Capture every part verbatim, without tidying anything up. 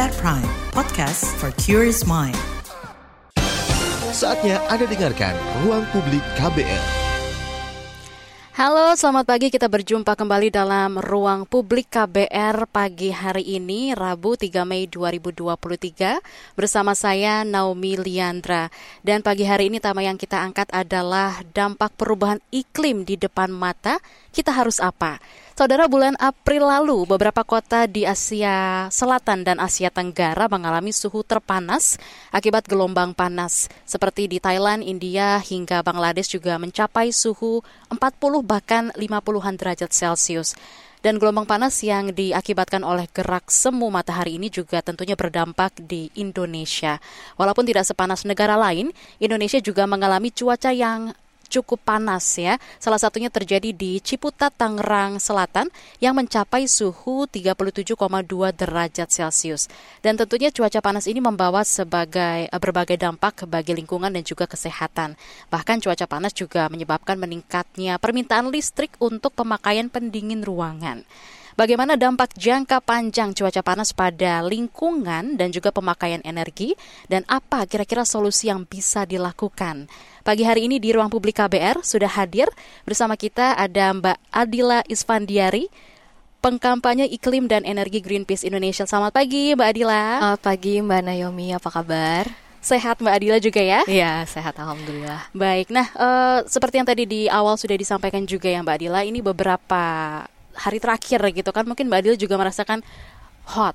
K B R Prime, podcast for curious mind. Saatnya Anda dengarkan Ruang Publik K B R. Halo, selamat pagi. Kita berjumpa kembali dalam Ruang Publik K B R pagi hari ini, Rabu tiga Mei dua ribu dua puluh tiga, bersama saya Naomi Liandra. Dan pagi hari ini tema yang kita angkat adalah dampak perubahan iklim di depan mata, kita harus apa? Saudara, bulan April lalu, beberapa kota di Asia Selatan dan Asia Tenggara mengalami suhu terpanas akibat gelombang panas. Seperti di Thailand, India, hingga Bangladesh juga mencapai suhu empat puluh bahkan lima puluhan derajat Celcius. Dan gelombang panas yang diakibatkan oleh gerak semu matahari ini juga tentunya berdampak di Indonesia. Walaupun tidak sepanas negara lain, Indonesia juga mengalami cuaca yang cukup panas ya. Salah satunya terjadi di Ciputat, Tangerang Selatan yang mencapai suhu tiga puluh tujuh koma dua derajat Celcius. Dan tentunya cuaca panas ini membawa sebagai berbagai dampak bagi lingkungan dan juga kesehatan. Bahkan cuaca panas juga menyebabkan meningkatnya permintaan listrik untuk pemakaian pendingin ruangan. Bagaimana dampak jangka panjang cuaca panas pada lingkungan dan juga pemakaian energi, dan apa kira-kira solusi yang bisa dilakukan? Pagi hari ini di Ruang Publik K B R sudah hadir bersama kita ada Mbak Adila Isfandiari, pengkampanye iklim dan energi Greenpeace Indonesia. Selamat pagi Mbak Adila. Selamat pagi Mbak Naomi, apa kabar? Sehat Mbak Adila juga ya? Iya, sehat alhamdulillah. Baik, nah uh, seperti yang tadi di awal sudah disampaikan juga ya Mbak Adila, ini beberapa hari terakhir gitu kan, mungkin Mbak Adila juga merasakan hot,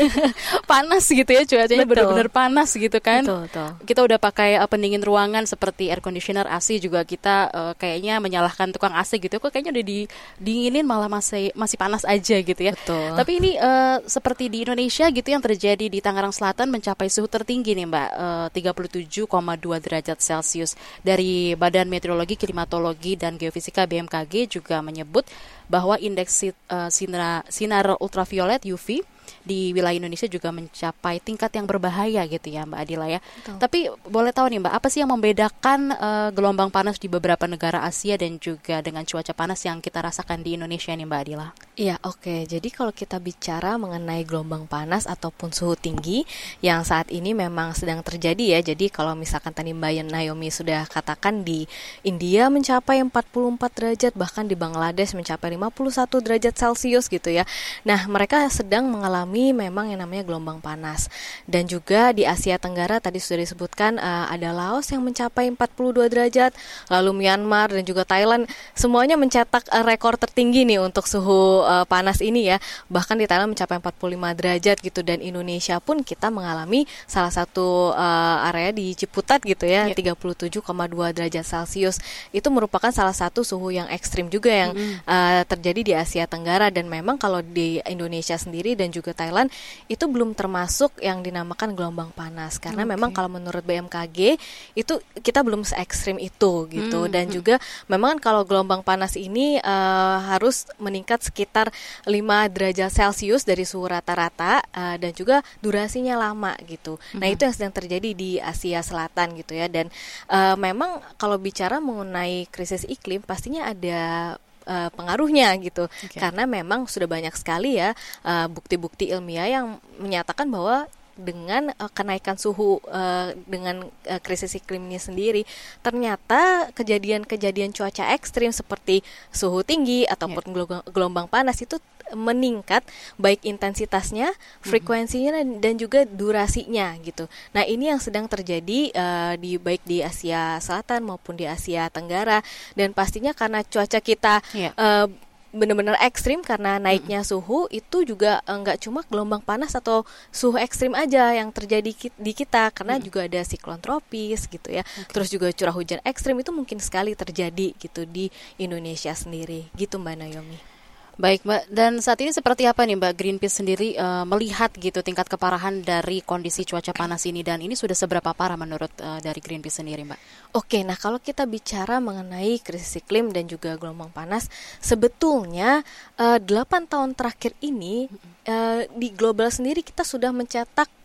panas gitu ya, cuacanya benar-benar panas gitu kan. Betul, betul. Kita udah pakai uh, pendingin ruangan seperti air conditioner, A C juga kita uh, kayaknya menyalahkan tukang A C gitu. Kok kayaknya udah didinginin malah masih masih panas aja gitu ya. Betul. Tapi ini uh, seperti di Indonesia gitu yang terjadi di Tangerang Selatan mencapai suhu tertinggi nih Mbak, uh, tiga puluh tujuh koma dua derajat Celcius. Dari Badan Meteorologi, Klimatologi dan Geofisika B M K G juga menyebut bahwa indeks uh, sinar, sinar ultraviolet U V di wilayah Indonesia juga mencapai tingkat yang berbahaya gitu ya Mbak Adila ya. Betul. Tapi boleh tahu nih Mbak, apa sih yang membedakan uh, gelombang panas di beberapa negara Asia dan juga dengan cuaca panas yang kita rasakan di Indonesia nih Mbak Adila? Iya, oke. Okay. Jadi kalau kita bicara mengenai gelombang panas ataupun suhu tinggi yang saat ini memang sedang terjadi ya. Jadi kalau misalkan tadi Mbak Naomi sudah katakan di India mencapai empat puluh empat derajat, bahkan di Bangladesh mencapai lima puluh satu derajat Celcius gitu ya. Nah, mereka sedang mengalami memang yang namanya gelombang panas. Dan juga di Asia Tenggara tadi sudah disebutkan uh, ada Laos yang mencapai empat puluh dua derajat, lalu Myanmar dan juga Thailand semuanya mencetak uh, rekor tertinggi nih untuk suhu uh, panas ini ya. Bahkan di Thailand mencapai empat puluh lima derajat gitu, dan Indonesia pun kita mengalami salah satu uh, area di Ciputat gitu ya, yeah. tiga puluh tujuh koma dua derajat Celcius. Itu merupakan salah satu suhu yang ekstrim juga yang mm-hmm. uh, terjadi di Asia Tenggara. Dan memang kalau di Indonesia sendiri dan juga Thailand itu belum termasuk yang dinamakan gelombang panas, karena okay. memang kalau menurut B M K G itu kita belum se-ekstrim itu gitu. Mm-hmm. Dan juga memang kalau gelombang panas ini uh, harus meningkat sekitar lima derajat Celcius dari suhu rata-rata uh, dan juga durasinya lama gitu. Mm-hmm. Nah, itu yang sedang terjadi di Asia Selatan gitu ya. Dan uh, memang kalau bicara mengenai krisis iklim pastinya ada Uh, pengaruhnya gitu, okay. karena memang sudah banyak sekali ya uh, bukti-bukti ilmiah yang menyatakan bahwa dengan uh, kenaikan suhu uh, dengan uh, krisis iklim ini sendiri, ternyata kejadian-kejadian cuaca ekstrim seperti suhu tinggi ataupun yeah. gelombang panas itu meningkat, baik intensitasnya, frekuensinya mm-hmm. dan juga durasinya gitu. Nah, ini yang sedang terjadi uh, di baik di Asia Selatan maupun di Asia Tenggara, dan pastinya karena cuaca kita yeah. uh, benar-benar ekstrim karena naiknya mm-hmm. suhu, itu juga enggak cuma gelombang panas atau suhu ekstrim aja yang terjadi ki- di kita, karena mm-hmm. juga ada siklon tropis gitu ya. Okay. Terus juga curah hujan ekstrim itu mungkin sekali terjadi gitu di Indonesia sendiri. Gitu Mbak Naomi. Baik Mbak, dan saat ini seperti apa nih Mbak Greenpeace sendiri uh, melihat gitu tingkat keparahan dari kondisi cuaca panas ini, dan ini sudah seberapa parah menurut uh, dari Greenpeace sendiri Mbak? Oke, nah kalau kita bicara mengenai krisis iklim dan juga gelombang panas, sebetulnya uh, delapan tahun terakhir ini uh, di global sendiri kita sudah mencetak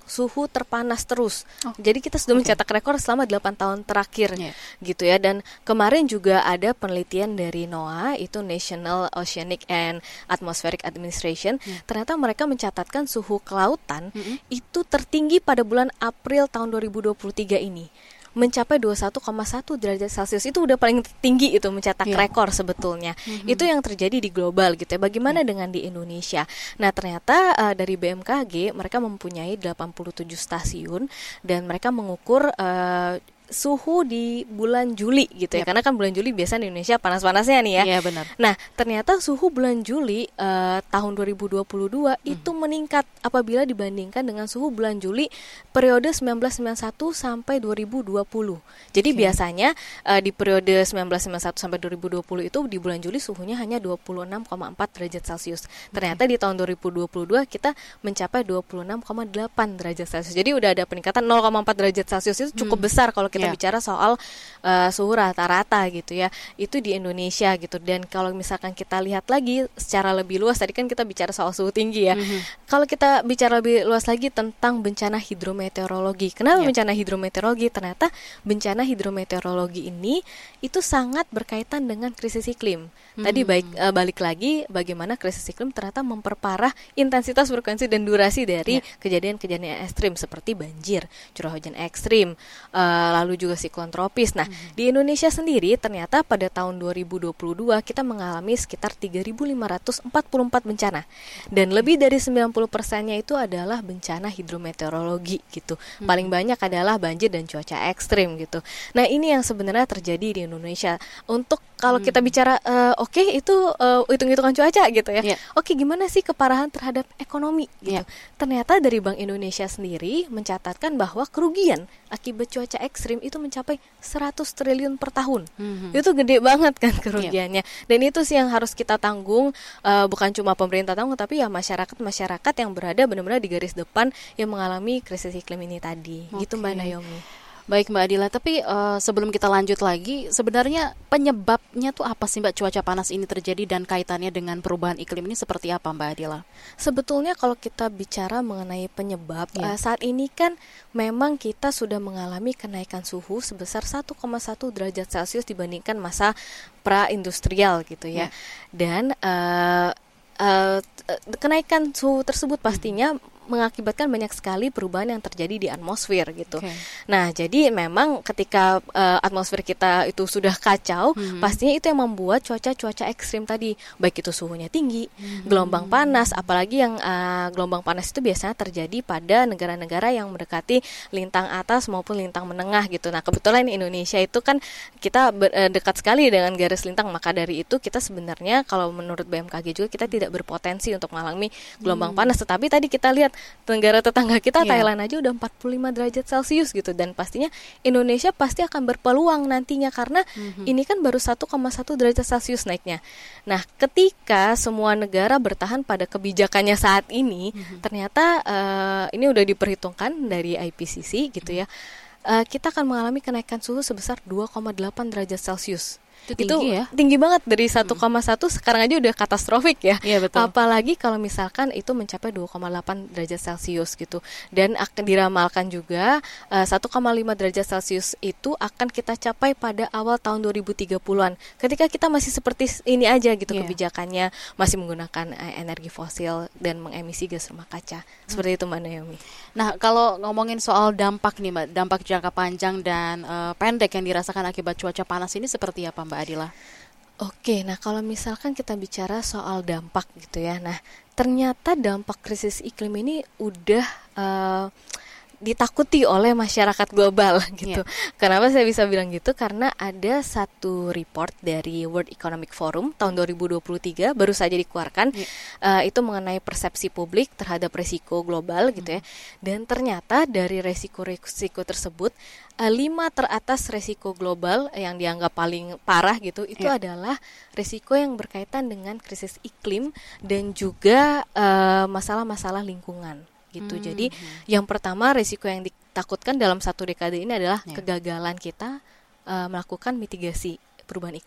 suhu terpanas terus. Oh, Jadi kita sudah oke. mencetak rekor selama delapan tahun terakhir, Iya. gitu ya. Dan kemarin juga ada penelitian dari NOAA, itu National Oceanic and Atmospheric Administration. Iya. Ternyata mereka mencatatkan suhu kelautan Mm-mm. itu tertinggi pada bulan April tahun dua ribu dua puluh tiga ini, mencapai dua puluh satu koma satu derajat Celcius. Itu udah paling tinggi, itu mencetak Iya. rekor sebetulnya. Mhm. Itu yang terjadi di global gitu ya. Bagaimana dengan di Indonesia? Nah, ternyata uh, dari B M K G mereka mempunyai delapan puluh tujuh stasiun dan mereka mengukur uh, suhu di bulan Juli gitu ya. Yap. Karena kan bulan Juli biasanya di Indonesia panas-panasnya nih ya. Iya, benar. Nah, ternyata suhu bulan Juli uh, tahun dua ribu dua puluh dua Hmm. itu meningkat apabila dibandingkan dengan suhu bulan Juli periode seribu sembilan ratus sembilan puluh satu sampai dua ribu dua puluh. Jadi Oke. biasanya uh, di periode seribu sembilan ratus sembilan puluh satu sampai dua ribu dua puluh itu di bulan Juli suhunya hanya dua puluh enam koma empat derajat Celcius. Ternyata di tahun dua ribu dua puluh dua kita mencapai dua puluh enam koma delapan derajat Celcius. Jadi udah ada peningkatan nol koma empat derajat Celcius. Itu cukup Hmm. besar kalau kita Iya. bicara soal uh, suhu rata-rata gitu ya. Itu di Indonesia gitu. Dan kalau misalkan kita lihat lagi secara lebih luas, tadi kan kita bicara soal suhu tinggi ya. Mhm. Kalau kita bicara lebih luas lagi tentang bencana hidrometeorologi. Kenapa Ya. bencana hidrometeorologi? Ternyata bencana hidrometeorologi ini itu sangat berkaitan dengan krisis iklim. Tadi Hmm. baik eh, balik lagi bagaimana krisis iklim ternyata memperparah intensitas, frekuensi dan durasi dari Ya. kejadian-kejadian ekstrim seperti banjir, curah hujan ekstrim, eh, lalu juga siklon tropis. Nah, di Indonesia sendiri ternyata pada tahun dua ribu dua puluh dua kita mengalami sekitar tiga ribu lima ratus empat puluh empat bencana. Dan lebih dari sembilan puluh persennya itu adalah bencana hidrometeorologi gitu. Paling banyak adalah banjir dan cuaca ekstrim gitu. Nah, ini yang sebenarnya terjadi di Indonesia. Untuk kalau kita bicara eh, oke itu eh, hitung-hitungan cuaca gitu ya. Iya. Oke, gimana sih keparahan terhadap ekonomi gitu. Iya. Ternyata dari Bank Indonesia sendiri mencatatkan bahwa kerugian akibat cuaca ekstrim itu mencapai seratus triliun per tahun. Mhm. Itu gede banget kan kerugiannya. Dan itu sih yang harus kita tanggung, eh, bukan cuma pemerintah tanggung tapi ya masyarakat-masyarakat yang berada benar-benar di garis depan yang mengalami krisis iklim ini tadi. Gitu Mbak Oke. Naomi. Baik Mbak Adila, tapi eh, sebelum kita lanjut lagi, sebenarnya penyebabnya tuh apa sih Mbak, cuaca panas ini terjadi dan kaitannya dengan perubahan iklim ini seperti apa Mbak Adila? Sebetulnya kalau kita bicara mengenai penyebab, Ya. eh, saat ini kan memang kita sudah mengalami kenaikan suhu sebesar satu koma satu derajat Celcius dibandingkan masa pra-industrial gitu ya. Ya. Dan eh, eh, t- kenaikan suhu tersebut pastinya mengakibatkan banyak sekali perubahan yang terjadi di atmosfer gitu. Oke. Nah, jadi memang ketika uh, atmosfer kita itu sudah kacau, Mhm. pastinya itu yang membuat cuaca-cuaca ekstrim tadi, baik itu suhunya tinggi, gelombang panas, apalagi yang uh, gelombang panas itu biasanya terjadi pada negara-negara yang mendekati lintang atas maupun lintang menengah gitu. Nah, kebetulan Indonesia itu kan kita ber- uh, dekat sekali dengan garis lintang, maka dari itu kita sebenarnya kalau menurut B M K G juga kita tidak berpotensi untuk mengalami gelombang panas. Tetapi tadi kita lihat negara tetangga kita Iya. Thailand aja udah empat puluh lima derajat Celcius gitu, dan pastinya Indonesia pasti akan berpeluang nantinya karena ini kan baru satu koma satu derajat Celcius naiknya. Nah, ketika semua negara bertahan pada kebijakannya saat ini, ternyata eh, ini udah diperhitungkan dari I P C C gitu ya. eh, kita akan mengalami kenaikan suhu sebesar dua koma delapan derajat Celcius. Itu tinggi ya? Tinggi banget, dari satu koma satu sekarang aja udah katastrofik ya. Iya, betul. Apalagi kalau misalkan itu mencapai dua koma delapan derajat Celcius gitu. Dan akan diramalkan juga eh, satu koma lima derajat Celcius itu akan kita capai pada awal tahun dua ribu tiga puluhan. Ketika kita masih seperti ini aja gitu Iya. kebijakannya, masih menggunakan eh, energi fosil dan mengemisi gas rumah kaca. Seperti itu Mbak Naomi. Nah, kalau ngomongin soal dampak nih Mbak, dampak jangka panjang dan eh, pendek yang dirasakan akibat cuaca panas ini seperti apa Mbak Adila? Oke, nah kalau misalkan kita bicara soal dampak gitu ya, nah ternyata dampak krisis iklim ini udah eh, ditakuti oleh masyarakat global gitu. Kenapa saya bisa bilang gitu? Karena ada satu report dari World Economic Forum tahun dua ribu dua puluh tiga baru saja dikeluarkan, Ya. eh, itu mengenai persepsi publik terhadap resiko global gitu ya. Dan ternyata dari resiko-resiko tersebut, eh, lima teratas resiko global yang dianggap paling parah gitu, itu Ya. adalah resiko yang berkaitan dengan krisis iklim dan juga eh, masalah-masalah lingkungan gitu. Hmm. Jadi yang pertama risiko yang ditakutkan dalam satu dekade ini adalah Ya. kegagalan kita uh, melakukan mitigasi perubahan iklim,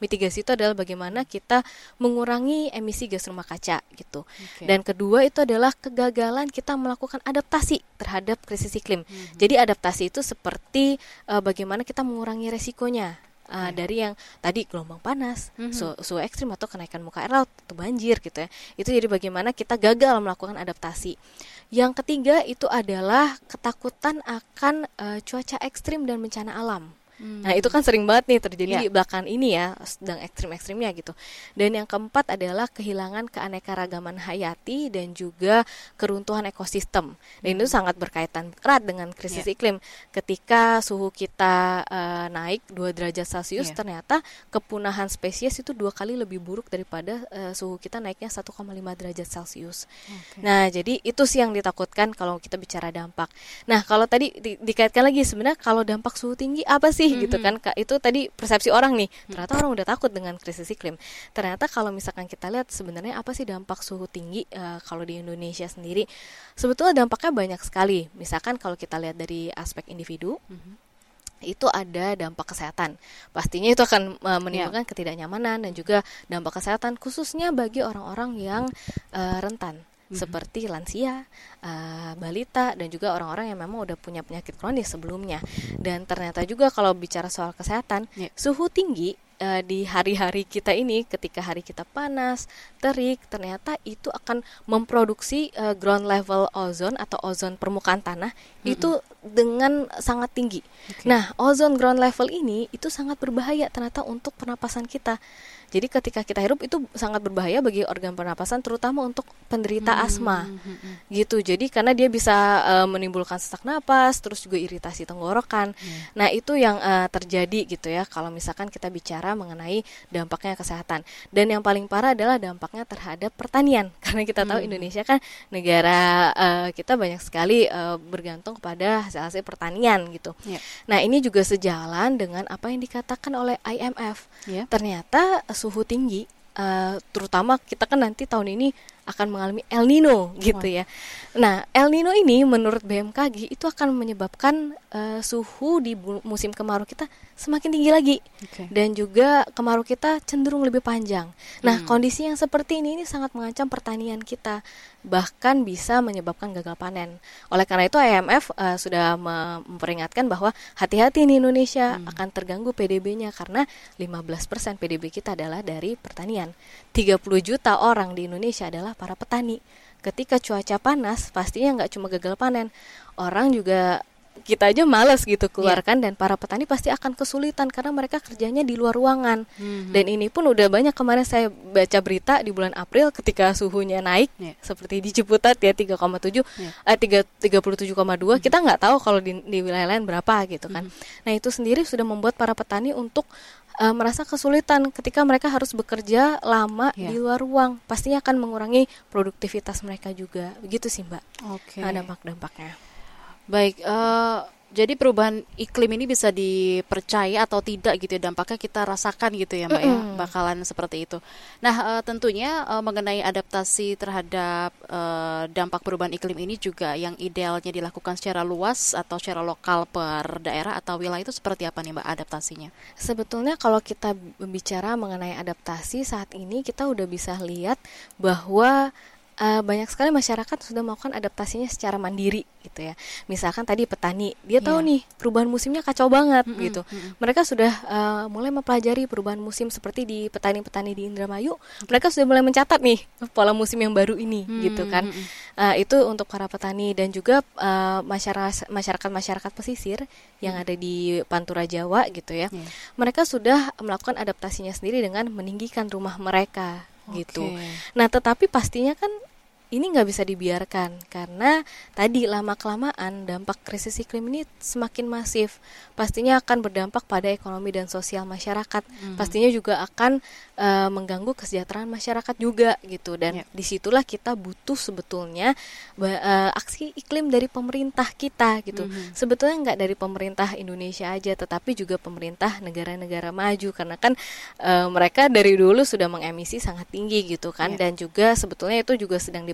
mitigasi itu adalah bagaimana kita mengurangi emisi gas rumah kaca gitu. Okay. Dan kedua itu adalah kegagalan kita melakukan adaptasi terhadap krisis iklim. Mm-hmm. Jadi adaptasi itu seperti uh, bagaimana kita mengurangi resikonya. Uh, yeah. dari yang tadi gelombang panas, mm-hmm. suhu, suhu ekstrim atau kenaikan muka air laut atau banjir gitu ya. Itu jadi bagaimana kita gagal melakukan adaptasi. Yang ketiga itu adalah ketakutan akan uh, cuaca ekstrim dan bencana alam. Hmm. Nah itu kan sering banget nih terjadi yeah. belakangan ini ya, sedang ekstrim-ekstrimnya gitu. Dan yang keempat adalah kehilangan keanekaragaman hayati dan juga keruntuhan ekosistem. Dan hmm. itu sangat berkaitan erat dengan krisis yeah. iklim. Ketika suhu kita uh, naik dua derajat Celcius, yeah. ternyata kepunahan spesies itu dua kali lebih buruk daripada uh, suhu kita naiknya satu koma lima derajat Celcius. Okay. Nah jadi itu sih yang ditakutkan kalau kita bicara dampak. Nah kalau tadi di- dikaitkan lagi sebenarnya kalau dampak suhu tinggi apa sih? Mm-hmm. Gitu kan, itu tadi persepsi orang nih, ternyata orang udah takut dengan krisis iklim. Ternyata kalau misalkan kita lihat sebenarnya apa sih dampak suhu tinggi uh, kalau di Indonesia sendiri, sebetulnya dampaknya banyak sekali. Misalkan kalau kita lihat dari aspek individu, mm-hmm. itu ada dampak kesehatan. Pastinya itu akan uh, menimbulkan yeah. ketidaknyamanan dan juga dampak kesehatan khususnya bagi orang-orang yang uh, rentan. Seperti lansia, uh, balita, dan juga orang-orang yang memang udah punya penyakit kronis sebelumnya. Dan ternyata juga kalau bicara soal kesehatan, yeah. suhu tinggi uh, di hari-hari kita ini, ketika hari kita panas, terik, ternyata itu akan memproduksi uh, ground level ozone atau ozon permukaan tanah mm-hmm. itu dengan sangat tinggi. Okay. Nah, ozon ground level ini itu sangat berbahaya ternyata untuk pernapasan kita. Jadi ketika kita hirup itu sangat berbahaya bagi organ pernapasan, terutama untuk penderita hmm, asma, hmm, hmm. gitu. Jadi karena dia bisa uh, menimbulkan sesak napas, terus juga iritasi tenggorokan. Hmm. Nah itu yang uh, terjadi gitu ya. Kalau misalkan kita bicara mengenai dampaknya kesehatan. Dan yang paling parah adalah dampaknya terhadap pertanian. Karena kita tahu hmm. Indonesia kan negara uh, kita banyak sekali uh, bergantung kepada hasil-hasil pertanian gitu. Yeah. Nah ini juga sejalan dengan apa yang dikatakan oleh I M F. Yeah. Ternyata suhu tinggi, uh, terutama kita kan nanti tahun ini akan mengalami El Nino gitu ya. Nah, El Nino ini menurut B M K G itu akan menyebabkan uh, suhu di bu- musim kemarau kita semakin tinggi lagi. Okay. Dan juga kemarau kita cenderung lebih panjang. Nah, hmm. kondisi yang seperti ini ini sangat mengancam pertanian kita, bahkan bisa menyebabkan gagal panen. Oleh karena itu I M F uh, sudah memperingatkan bahwa hati-hati nih Indonesia hmm. akan terganggu P D B-nya karena lima belas persen P D B kita adalah dari pertanian. tiga puluh juta orang di Indonesia adalah para petani. Ketika cuaca panas, pastinya nggak cuma gagal panen, orang juga kita aja malas gitu keluarkan yeah. dan para petani pasti akan kesulitan karena mereka kerjanya di luar ruangan. Mm-hmm. Dan ini pun udah banyak kemarin saya baca berita di bulan April ketika suhunya naik yeah. seperti di Ciputat ya tiga koma tujuh yeah. eh, tiga puluh tujuh koma dua mm-hmm. kita nggak tahu kalau di, di wilayah lain berapa gitu kan. Mm-hmm. Nah itu sendiri sudah membuat para petani untuk Uh, merasa kesulitan ketika mereka harus bekerja lama yeah. di luar ruang, pastinya akan mengurangi produktivitas mereka juga, begitu sih Mbak. Oke. Okay. Nah, dampak-dampaknya. Baik, uh, jadi perubahan iklim ini bisa dipercaya atau tidak gitu ya, dampaknya kita rasakan gitu ya Mbak mm-hmm. ya, bakalan seperti itu. Nah uh, tentunya uh, mengenai adaptasi terhadap uh, dampak perubahan iklim ini juga yang idealnya dilakukan secara luas atau secara lokal per daerah atau wilayah itu seperti apa nih Mbak adaptasinya? Sebetulnya kalau kita bicara mengenai adaptasi saat ini kita udah bisa lihat bahwa Uh, banyak sekali masyarakat sudah melakukan adaptasinya secara mandiri gitu ya. Misalkan tadi petani, dia tahu yeah. nih perubahan musimnya kacau banget mm-hmm, gitu. Mm-hmm. Mereka sudah uh, mulai mempelajari perubahan musim seperti di petani-petani di Indramayu. Okay. Mereka sudah mulai mencatat nih pola musim yang baru ini mm-hmm. gitu kan. Uh, itu untuk para petani dan juga uh, masyarakat masyarakat-masyarakat pesisir yang mm-hmm. ada di Pantura Jawa gitu ya. Yeah. Mereka sudah melakukan adaptasinya sendiri dengan meninggikan rumah mereka. Gitu. Okay. Nah, tetapi pastinya kan ini nggak bisa dibiarkan karena tadi lama-kelamaan dampak krisis iklim ini semakin masif. Pastinya akan berdampak pada ekonomi dan sosial masyarakat. Mm-hmm. Pastinya juga akan uh, mengganggu kesejahteraan masyarakat juga gitu. Dan yeah. disitulah kita butuh sebetulnya uh, aksi iklim dari pemerintah kita gitu. Mm-hmm. Sebetulnya nggak dari pemerintah Indonesia aja, tetapi juga pemerintah negara-negara maju karena kan uh, mereka dari dulu sudah mengemisi sangat tinggi gitu kan. Yeah. Dan juga sebetulnya itu juga sedang diper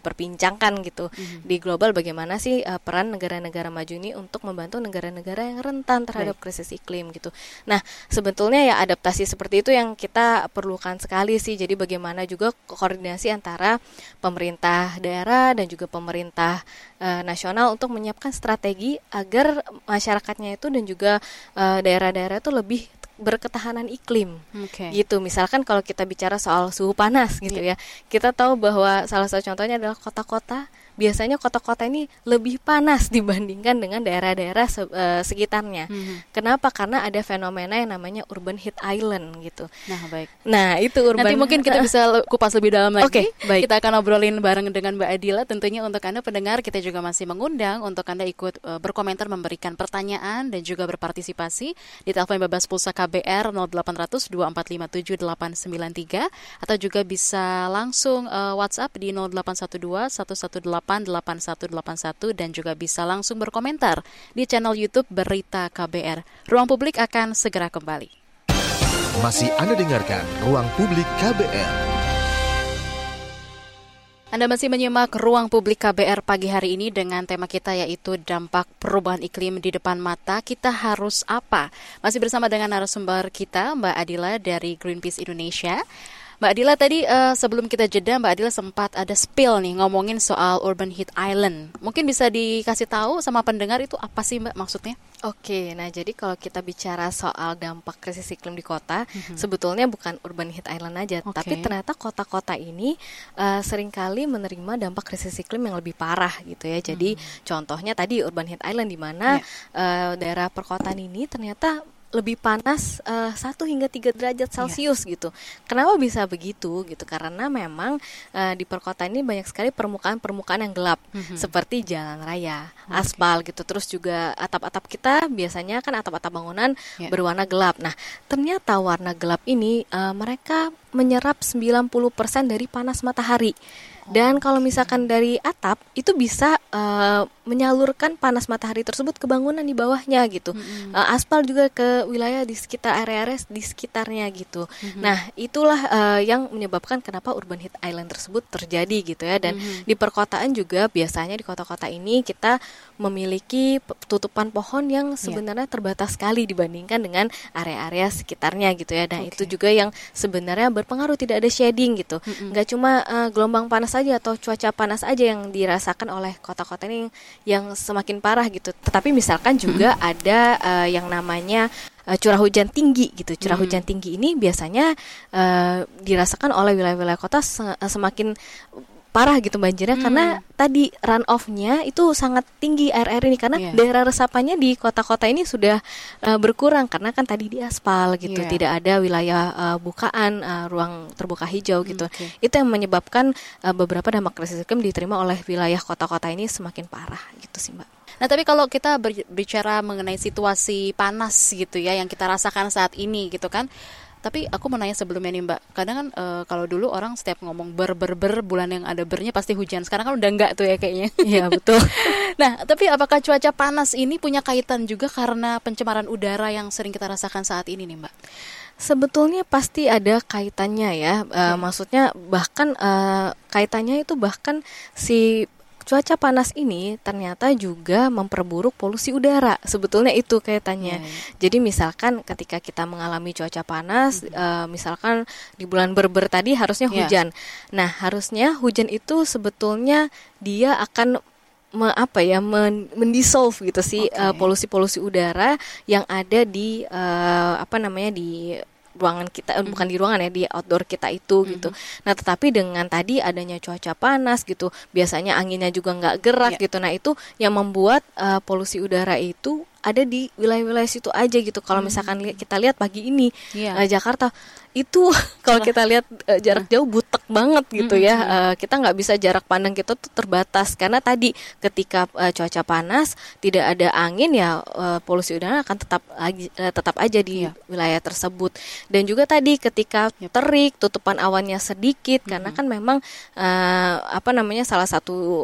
diperbincangkan gitu mm-hmm. di global, bagaimana sih uh, peran negara-negara maju ini untuk membantu negara-negara yang rentan terhadap Baik. krisis iklim gitu. Nah, sebetulnya ya adaptasi seperti itu yang kita perlukan sekali sih. Jadi bagaimana juga koordinasi antara pemerintah daerah dan juga pemerintah uh, nasional untuk menyiapkan strategi agar masyarakatnya itu dan juga uh, daerah-daerah itu lebih berketahanan iklim, okay. gitu. Misalkan kalau kita bicara soal suhu panas, gitu yeah. ya, kita tahu bahwa salah satu contohnya adalah kota-kota. Biasanya kota-kota ini lebih panas dibandingkan dengan daerah-daerah se- uh, sekitarnya. Mm-hmm. Kenapa? Karena ada fenomena yang namanya urban heat island gitu. Nah, baik. Nah, itu urban. Nanti mungkin kita bisa kupas lebih dalam lagi. Okay, baik. Kita akan obrolin bareng dengan Mbak Adila. Tentunya untuk Anda pendengar, kita juga masih mengundang untuk Anda ikut uh, berkomentar, memberikan pertanyaan dan juga berpartisipasi di telepon bebas pulsa K B R nol delapan nol nol dua empat lima tujuh delapan sembilan tiga atau juga bisa langsung uh, WhatsApp di nol delapan satu dua satu satu delapan delapan satu delapan satu dan juga bisa langsung berkomentar di channel YouTube Berita K B R. Ruang Publik akan segera kembali. Masih Anda dengarkan Ruang Publik K B R. Anda masih menyimak Ruang Publik K B R pagi hari ini dengan tema kita yaitu dampak perubahan iklim di depan mata. Kita harus apa? Masih bersama dengan narasumber kita, Mbak Adila dari Greenpeace Indonesia. Mbak Adila, tadi uh, sebelum kita jeda, Mbak Adila sempat ada spill nih ngomongin soal urban heat island. Mungkin bisa dikasih tahu sama pendengar itu apa sih Mbak maksudnya? Oke, nah jadi kalau kita bicara soal dampak krisis iklim di kota, mm-hmm. sebetulnya bukan urban heat island aja, okay. tapi ternyata kota-kota ini uh, seringkali menerima dampak krisis iklim yang lebih parah gitu ya. Jadi mm-hmm. contohnya tadi urban heat island di mana yeah. uh, daerah perkotaan ini ternyata lebih panas uh, satu hingga tiga derajat Celcius yeah. gitu. Kenapa bisa begitu gitu? Karena memang uh, di perkotaan ini banyak sekali permukaan-permukaan yang gelap, mm-hmm. seperti jalan raya, okay. aspal gitu. Terus juga atap-atap kita biasanya kan atap-atap bangunan yeah. berwarna gelap. Nah, ternyata warna gelap ini uh, mereka menyerap sembilan puluh persen dari panas matahari. Dan kalau misalkan dari atap itu bisa uh, menyalurkan panas matahari tersebut ke bangunan di bawahnya gitu. Mm-hmm. Uh, aspal juga ke wilayah di sekitar area-area di sekitarnya gitu. Mm-hmm. Nah, itulah uh, yang menyebabkan kenapa urban heat island tersebut terjadi gitu ya. Dan mm-hmm. di perkotaan juga biasanya di kota-kota ini kita memiliki tutupan pohon yang sebenarnya yeah. terbatas sekali dibandingkan dengan area-area sekitarnya gitu ya. Dan okay. itu juga yang sebenarnya berpengaruh, tidak ada shading gitu. Mm-hmm. Nggak cuma uh, gelombang panas aja atau cuaca panas aja yang dirasakan oleh kota-kota ini yang semakin parah gitu. Tetapi misalkan juga hmm. ada uh, yang namanya uh, curah hujan tinggi gitu. Curah hmm. hujan tinggi ini biasanya uh, dirasakan oleh wilayah-wilayah kota se- semakin parah gitu banjirnya hmm. karena tadi runoff-nya itu sangat tinggi air-air ini karena yeah. daerah resapannya di kota-kota ini sudah uh, berkurang karena kan tadi di aspal gitu, yeah. tidak ada wilayah uh, bukaan uh, ruang terbuka hijau gitu. Okay. Itu yang menyebabkan uh, beberapa dampak krisis iklim diterima oleh wilayah kota-kota ini semakin parah gitu sih Mbak. Nah, tapi kalau kita berbicara mengenai situasi panas gitu ya yang kita rasakan saat ini gitu kan. Tapi aku mau nanya sebelumnya nih Mbak, kadang kan e, kalau dulu orang setiap ngomong ber ber ber bulan yang ada bernya pasti hujan. Sekarang kan udah enggak tuh ya kayaknya. Iya betul. Nah, tapi apakah cuaca panas ini punya kaitan juga karena pencemaran udara yang sering kita rasakan saat ini nih Mbak? Sebetulnya pasti ada kaitannya ya. Okay. E, maksudnya bahkan e, kaitannya itu bahkan si cuaca panas ini ternyata juga memperburuk polusi udara. Sebetulnya itu kaitannya. Hmm. Jadi misalkan ketika kita mengalami cuaca panas, hmm. uh, misalkan di bulan Berber tadi harusnya hujan. Yeah. Nah, harusnya hujan itu sebetulnya dia akan me, apa ya men, mendissolve gitu sih okay. uh, polusi-polusi udara yang ada di uh, apa namanya di ruangan kita, mm-hmm. bukan di ruangan ya, di outdoor kita itu mm-hmm. gitu. Nah, tetapi dengan tadi adanya cuaca panas gitu, biasanya anginnya juga nggak gerak yeah. gitu. Nah, itu yang membuat uh, polusi udara itu ada di wilayah-wilayah situ aja gitu. Kalau misalkan li- kita lihat pagi ini yeah. uh, Jakarta itu kalau kita lihat uh, jarak jauh butek banget gitu mm-hmm. ya. Uh, kita nggak bisa jarak pandang kita tuh terbatas karena tadi ketika uh, cuaca panas tidak ada angin ya uh, polusi udara akan tetap uh, tetap aja di yeah. wilayah tersebut. Dan juga tadi ketika yep. terik tutupan awannya sedikit mm-hmm. karena kan memang uh, apa namanya salah satu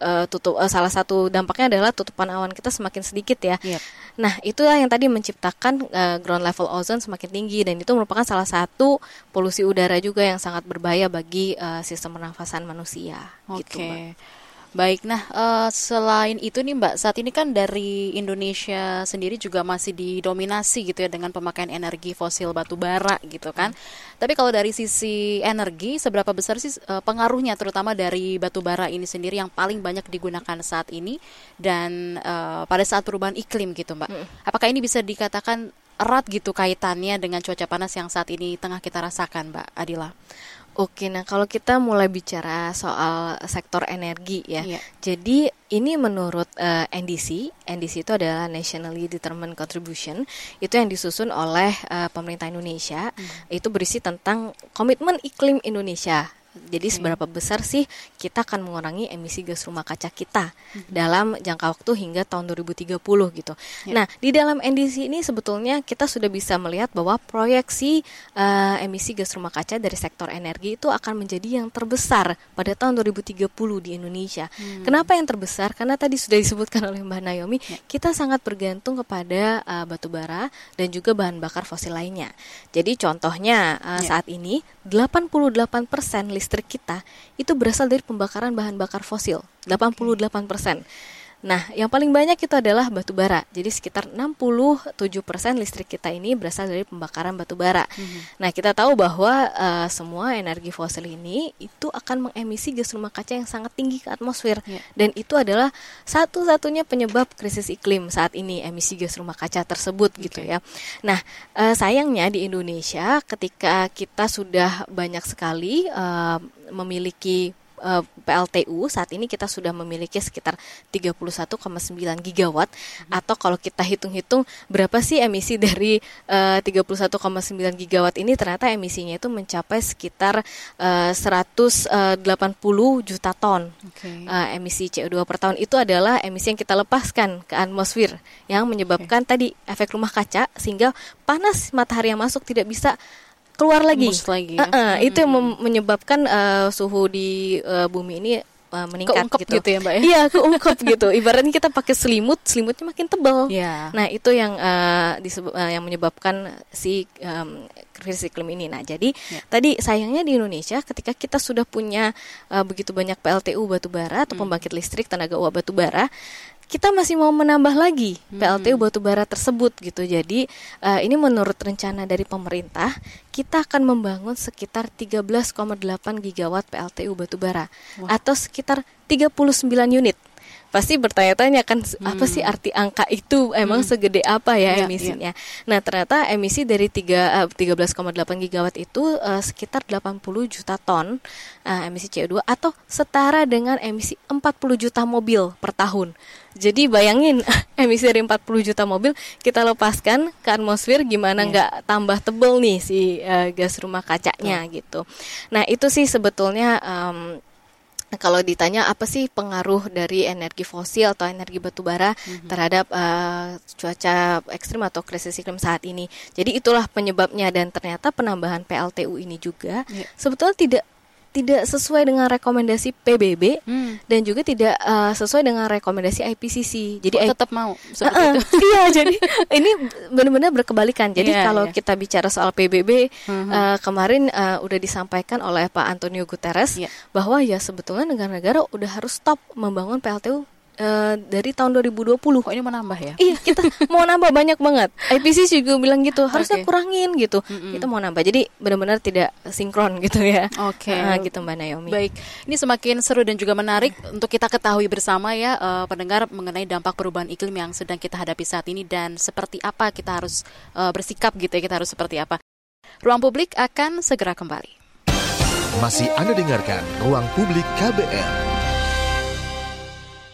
uh, tutup uh, salah satu dampaknya adalah tutupan awan kita semakin sedikit ya. Yep. Nah, itulah yang tadi menciptakan uh, ground level ozone semakin tinggi, dan itu merupakan salah satu polusi udara juga yang sangat berbahaya bagi uh, sistem pernafasan manusia. Oke. Gitu, Mbak. Baik, nah uh, selain itu nih Mbak, saat ini kan dari Indonesia sendiri juga masih didominasi gitu ya dengan pemakaian energi fosil batu bara gitu kan. Hmm. Tapi kalau dari sisi energi, seberapa besar sih uh, pengaruhnya terutama dari batu bara ini sendiri yang paling banyak digunakan saat ini dan uh, pada saat perubahan iklim gitu Mbak? Hmm. Apakah ini bisa dikatakan erat gitu kaitannya dengan cuaca panas yang saat ini tengah kita rasakan Mbak Adila? Oke, nah kalau kita mulai bicara soal sektor energi ya, iya. Jadi ini menurut uh, N D C, N D C itu adalah Nationally Determined Contribution, itu yang disusun oleh uh, pemerintah Indonesia, hmm. itu berisi tentang komitmen iklim Indonesia. Jadi okay. seberapa besar sih kita akan mengurangi emisi gas rumah kaca kita mm-hmm. dalam jangka waktu hingga tahun dua ribu tiga puluh gitu. Yeah. Nah, di dalam N D C ini sebetulnya kita sudah bisa melihat bahwa proyeksi uh, emisi gas rumah kaca dari sektor energi itu akan menjadi yang terbesar pada tahun dua ribu tiga puluh di Indonesia. Hmm. Kenapa yang terbesar? Karena tadi sudah disebutkan oleh Mbak Naomi, yeah. kita sangat bergantung kepada uh, batu bara dan juga bahan bakar fosil lainnya. Jadi contohnya uh, yeah. saat ini delapan puluh delapan persen listrik kita itu berasal dari pembakaran bahan bakar fosil, delapan puluh delapan persen. Nah, yang paling banyak itu adalah batu bara. Jadi sekitar enam puluh tujuh persen listrik kita ini berasal dari pembakaran batu bara. Mm-hmm. Nah, kita tahu bahwa uh, semua energi fosil ini itu akan mengemisi gas rumah kaca yang sangat tinggi ke atmosfer. Yeah. Dan itu adalah satu-satunya penyebab krisis iklim saat ini, emisi gas rumah kaca tersebut okay. gitu ya. Nah, uh, sayangnya di Indonesia ketika kita sudah banyak sekali uh, memiliki P L T U, saat ini kita sudah memiliki sekitar tiga puluh satu koma sembilan gigawatt, hmm. atau kalau kita hitung-hitung berapa sih emisi dari uh, tiga puluh satu koma sembilan gigawatt ini, ternyata emisinya itu mencapai sekitar uh, seratus delapan puluh juta ton okay. uh, emisi C O dua per tahun. Itu adalah emisi yang kita lepaskan ke atmosfer yang menyebabkan okay. tadi efek rumah kaca, sehingga panas matahari yang masuk tidak bisa keluar lagi, lagi ya. uh-uh, hmm. itu yang mem- menyebabkan uh, suhu di uh, bumi ini uh, meningkat keungkep gitu. gitu ya Mbak ya? Iya, keungkep gitu. Ibaratnya kita pakai selimut, selimutnya makin tebal. Yeah. Nah, itu yang uh, disebut, uh, yang menyebabkan si um, krisis iklim ini. Nah, jadi yeah. tadi sayangnya di Indonesia ketika kita sudah punya uh, begitu banyak P L T U batubara atau hmm. pembangkit listrik tenaga uap batubara, kita masih mau menambah lagi hmm. P L T U batubara tersebut gitu. Jadi uh, ini menurut rencana dari pemerintah, kita akan membangun sekitar tiga belas koma delapan gigawatt P L T U batubara wow. atau sekitar tiga puluh sembilan unit. Pasti bertanya-tanya kan hmm. apa sih arti angka itu, emang hmm. segede apa ya, ya emisinya. Ya. Nah, ternyata emisi dari tiga belas koma delapan gigawatt itu uh, sekitar delapan puluh juta ton uh, emisi C O dua atau setara dengan emisi empat puluh juta mobil per tahun. Jadi bayangin emisi dari empat puluh juta mobil kita lepaskan ke atmosfer, gimana nggak yeah. tambah tebel nih si uh, gas rumah kacanya oh. gitu. Nah, itu sih sebetulnya um, kalau ditanya apa sih pengaruh dari energi fosil atau energi batubara mm-hmm. terhadap uh, cuaca ekstrim atau krisis iklim saat ini. Jadi itulah penyebabnya, dan ternyata penambahan P L T U ini juga yeah. sebetulnya tidak tidak sesuai dengan rekomendasi P B B hmm. dan juga tidak uh, sesuai dengan rekomendasi I P C C. Jadi oh, tetap mau seperti uh, itu. Iya, jadi ini benar-benar berkebalikan. Jadi yeah, kalau yeah. kita bicara soal P B B uh-huh. uh, kemarin uh, udah disampaikan oleh Pak Antonio Guterres yeah. bahwa ya sebetulnya negara-negara udah harus stop membangun P L T U Uh, dari tahun dua ribu dua puluh. Kok ini mau nambah ya? Iya, kita mau nambah banyak banget. I P C C juga bilang gitu, harusnya okay. kurangin gitu. Mm-mm. Kita mau nambah. Jadi benar-benar tidak sinkron gitu ya. Oke. Okay. Uh, gitu Mbak Naomi. Baik. Ini semakin seru dan juga menarik untuk kita ketahui bersama ya uh, pendengar mengenai dampak perubahan iklim yang sedang kita hadapi saat ini dan seperti apa kita harus uh, bersikap gitu ya. Kita harus seperti apa. Ruang Publik akan segera kembali. Masih Anda dengarkan Ruang Publik K B R.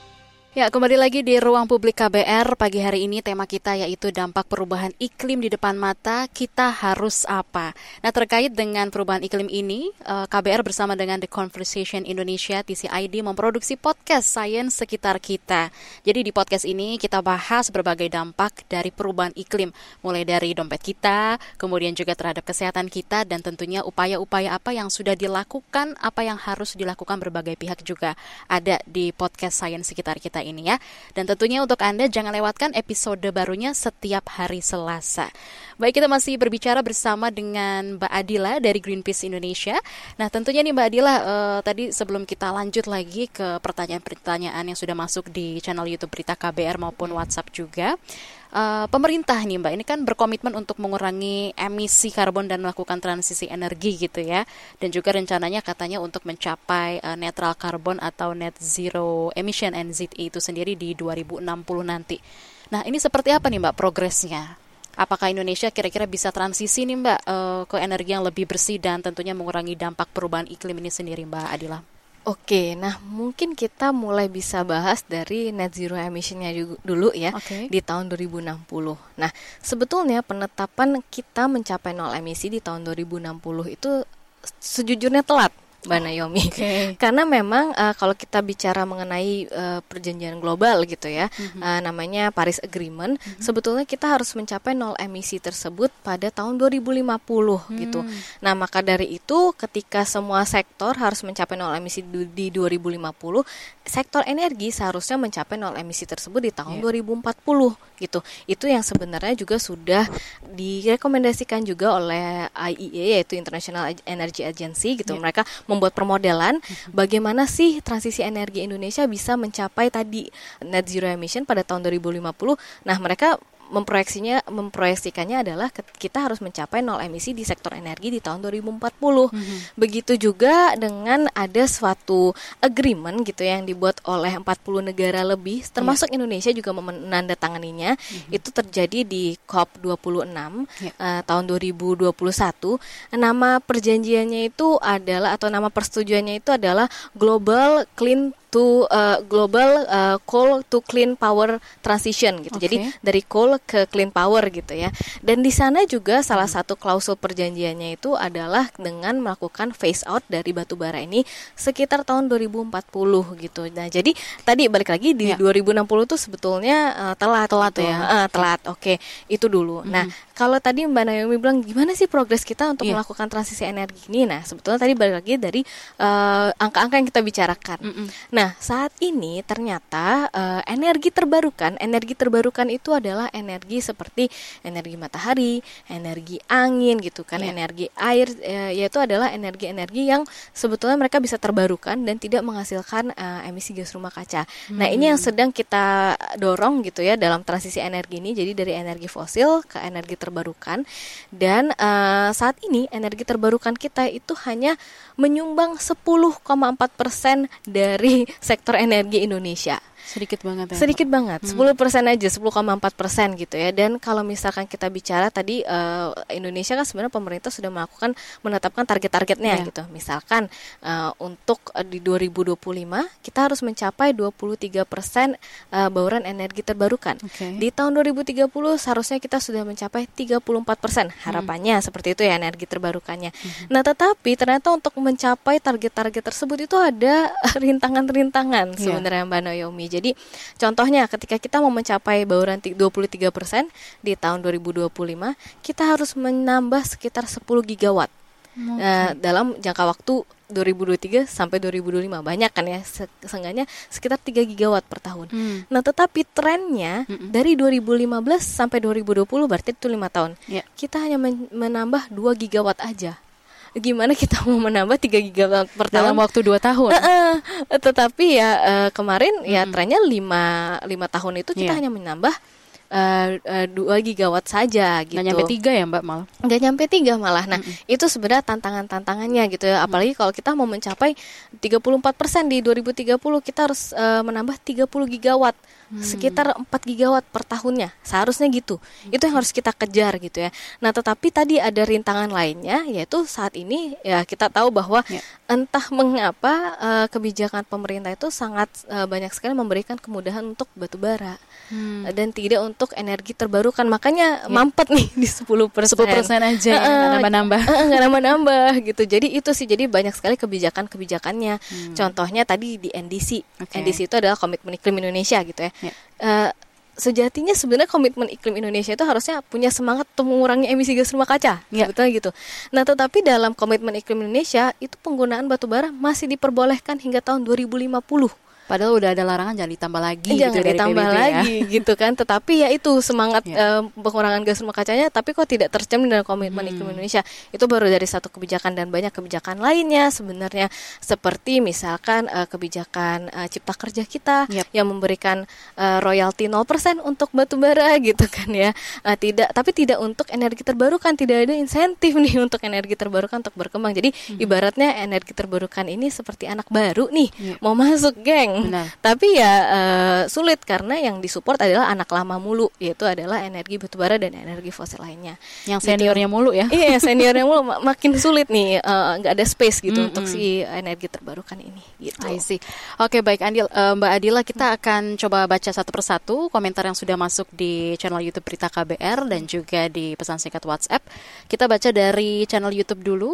Ya, kembali lagi di Ruang Publik K B R. Pagi hari ini tema kita yaitu dampak perubahan iklim di depan mata, kita harus apa? Nah, terkait dengan perubahan iklim ini, K B R bersama dengan The Conversation Indonesia T C I D memproduksi podcast Sains Sekitar Kita. Jadi di podcast ini kita bahas berbagai dampak dari perubahan iklim, mulai dari dompet kita, kemudian juga terhadap kesehatan kita, dan tentunya upaya-upaya apa yang sudah dilakukan, apa yang harus dilakukan berbagai pihak juga ada di podcast Sains Sekitar Kita ini ya. Dan tentunya untuk Anda jangan lewatkan episode barunya setiap hari Selasa. Baik, kita masih berbicara bersama dengan Mbak Adila dari Greenpeace Indonesia. Nah, tentunya nih Mbak Adila, eh, tadi sebelum kita lanjut lagi ke pertanyaan-pertanyaan yang sudah masuk di channel YouTube Berita K B R maupun WhatsApp juga, Uh, pemerintah nih Mbak, ini kan berkomitmen untuk mengurangi emisi karbon dan melakukan transisi energi gitu ya. Dan juga rencananya katanya untuk mencapai uh, netral karbon atau net zero emission N Z E itu sendiri di dua ribu enam puluh nanti. Nah, ini seperti apa nih Mbak progresnya? Apakah Indonesia kira-kira bisa transisi nih Mbak uh, ke energi yang lebih bersih dan tentunya mengurangi dampak perubahan iklim ini sendiri Mbak Adila? Oke, nah mungkin kita mulai bisa bahas dari net zero emission-nya dulu ya, okay, di tahun dua ribu enam puluh. Nah, sebetulnya penetapan kita mencapai nol emisi di tahun dua ribu enam puluh itu sejujurnya telat, Mbak Naomi. Okay. Karena memang uh, kalau kita bicara mengenai uh, perjanjian global gitu ya, mm-hmm. uh, namanya Paris Agreement, mm-hmm. sebetulnya kita harus mencapai nol emisi tersebut pada tahun dua ribu lima puluh mm. gitu. Nah, maka dari itu ketika semua sektor harus mencapai nol emisi di, di dua ribu lima puluh, sektor energi seharusnya mencapai nol emisi tersebut di tahun yeah. dua ribu empat puluh gitu. Itu yang sebenarnya juga sudah direkomendasikan juga oleh I E A, yaitu International Energy Agency gitu. Yeah. Mereka membuat permodelan uh-huh. bagaimana sih transisi energi Indonesia bisa mencapai tadi net zero emission pada tahun dua ribu lima puluh. Nah, mereka memproyeksinya memproyeksikannya adalah kita harus mencapai nol emisi di sektor energi di tahun dua ribu empat puluh. Mm-hmm. Begitu juga dengan ada suatu agreement gitu yang dibuat oleh empat puluh negara lebih, termasuk yeah. Indonesia juga menandatanganinya. Mm-hmm. Itu terjadi di C O P dua puluh enam yeah. uh, tahun dua ribu dua puluh satu. Nama perjanjiannya itu adalah atau nama persetujuannya itu adalah Global Clean to uh, Global uh, Coal to Clean Power Transition gitu. Okay. Jadi dari coal ke clean power gitu ya. Dan di sana juga salah satu klausul perjanjiannya itu adalah dengan melakukan phase out dari batu bara ini sekitar tahun dua ribu empat puluh gitu. Nah, jadi tadi balik lagi di ya. dua ribu enam puluh tuh sebetulnya uh, telat telat gitu ya. Uh, telat. Oke, okay. Itu dulu. Mm-hmm. Nah, kalau tadi Mbak Naomi bilang gimana sih progres kita untuk yeah. melakukan transisi energi ini? Nah, sebetulnya tadi balik lagi dari uh, angka-angka yang kita bicarakan. Mm-hmm. Nah, saat ini ternyata uh, energi terbarukan, energi terbarukan itu adalah energi seperti energi matahari, energi angin gitu kan, yeah. energi air, uh, yaitu adalah energi-energi yang sebetulnya mereka bisa terbarukan dan tidak menghasilkan uh, emisi gas rumah kaca. Hmm. Nah, ini yang sedang kita dorong gitu ya dalam transisi energi ini, jadi dari energi fosil ke energi terbarukan. Dan uh, saat ini energi terbarukan kita itu hanya menyumbang sepuluh koma empat persen dari sektor energi Indonesia. Sedikit banget ya. Sedikit banget, hmm. sepuluh persen aja, sepuluh koma empat persen gitu ya. Dan kalau misalkan kita bicara tadi uh, Indonesia kan sebenarnya pemerintah sudah melakukan menetapkan target-targetnya yeah. gitu. Misalkan uh, untuk uh, di dua ribu dua puluh lima kita harus mencapai dua puluh tiga persen uh, bauran energi terbarukan. Okay. Di tahun dua ribu tiga puluh seharusnya kita sudah mencapai tiga puluh empat persen. Harapannya hmm. seperti itu ya energi terbarukannya. Hmm. Nah, tetapi ternyata untuk mencapai target-target tersebut itu ada rintangan-rintangan yeah. sebenarnya Mbak Naomi. Jadi contohnya ketika kita mau mencapai bauran dua puluh tiga persen di tahun dua ribu dua puluh lima, kita harus menambah sekitar sepuluh gigawatt. Okay. Nah, dalam jangka waktu dua ribu dua puluh tiga sampai dua ribu dua puluh lima, banyak kan ya, seenggaknya sekitar tiga gigawatt per tahun. Hmm. Nah, tetapi trennya Mm-mm. dari dua ribu lima belas sampai dua ribu dua puluh, berarti itu lima tahun. Yeah. Kita hanya men- menambah dua gigawatt aja. Gimana kita mau menambah tiga gigawatt per tahun dalam waktu dua tahun? Uh, uh, tetapi ya uh, kemarin hmm. ya trennya lima tahun itu kita yeah. hanya menambah uh, uh, dua gigawatt saja gitu. Nggak nyampe tiga ya Mbak malah? Nggak nyampe tiga malah. Nah hmm. itu sebenarnya tantangan-tantangannya gitu ya. Apalagi hmm. kalau kita mau mencapai tiga puluh empat persen di dua ribu tiga puluh, kita harus uh, menambah tiga puluh gigawatt. hmm. sekitar empat gigawatt per tahunnya. Seharusnya gitu. Hmm. Itu yang harus kita kejar gitu ya. Nah, tetapi tadi ada rintangan lainnya, yaitu saat ini ya kita tahu bahwa ya. entah mengapa uh, kebijakan pemerintah itu sangat uh, banyak sekali memberikan kemudahan untuk batu bara. Hmm. Dan tidak untuk energi terbarukan. Makanya ya. mampet nih di sepuluh persen. sepuluh persen aja ya, nggak nambah-nambah. Nggak nambah-nambah gitu. Jadi itu sih, jadi banyak sekali kebijakan-kebijakannya. Hmm. Contohnya tadi di N D C. Okay. N D C itu adalah Komitmen Iklim Indonesia gitu ya. ya. Uh, sejatinya sebenarnya Komitmen Iklim Indonesia itu harusnya punya semangat untuk mengurangi emisi gas rumah kaca, ya. sebetulnya gitu. Nah, tetapi dalam Komitmen Iklim Indonesia itu penggunaan batu bara masih diperbolehkan hingga tahun dua ribu lima puluh. Padahal udah ada larangan jangan ditambah lagi jangan gitu ditambah dari P B B lagi ya. gitu kan. Tetapi ya itu semangat ya. uh, pengurangan gas rumah kacanya, tapi kok tidak tercermin dalam Komitmen hmm. Iklim Indonesia. Itu baru dari satu kebijakan, dan banyak kebijakan lainnya sebenarnya, seperti misalkan uh, kebijakan uh, Cipta Kerja kita yep. yang memberikan uh, royalti nol persen untuk batu bara gitu kan ya. Uh, tidak tapi tidak untuk energi terbarukan, tidak ada insentif nih untuk energi terbarukan untuk berkembang. Jadi hmm. ibaratnya energi terbarukan ini seperti anak baru nih yep. mau masuk, geng. Benar. Tapi ya uh, sulit karena yang disupport adalah anak lama mulu, yaitu adalah energi batubara dan energi fosil lainnya. Yang seniornya gitu. mulu ya? Iya, seniornya mulu, mak- makin sulit nih, nggak uh, ada space gitu mm-hmm. untuk si energi terbarukan ini. Gitu. I see. Oke, baik Andil, uh, Mbak Adila, kita akan coba baca satu persatu komentar yang sudah masuk di channel YouTube Berita K B R dan juga di pesan singkat WhatsApp. Kita baca dari channel YouTube dulu.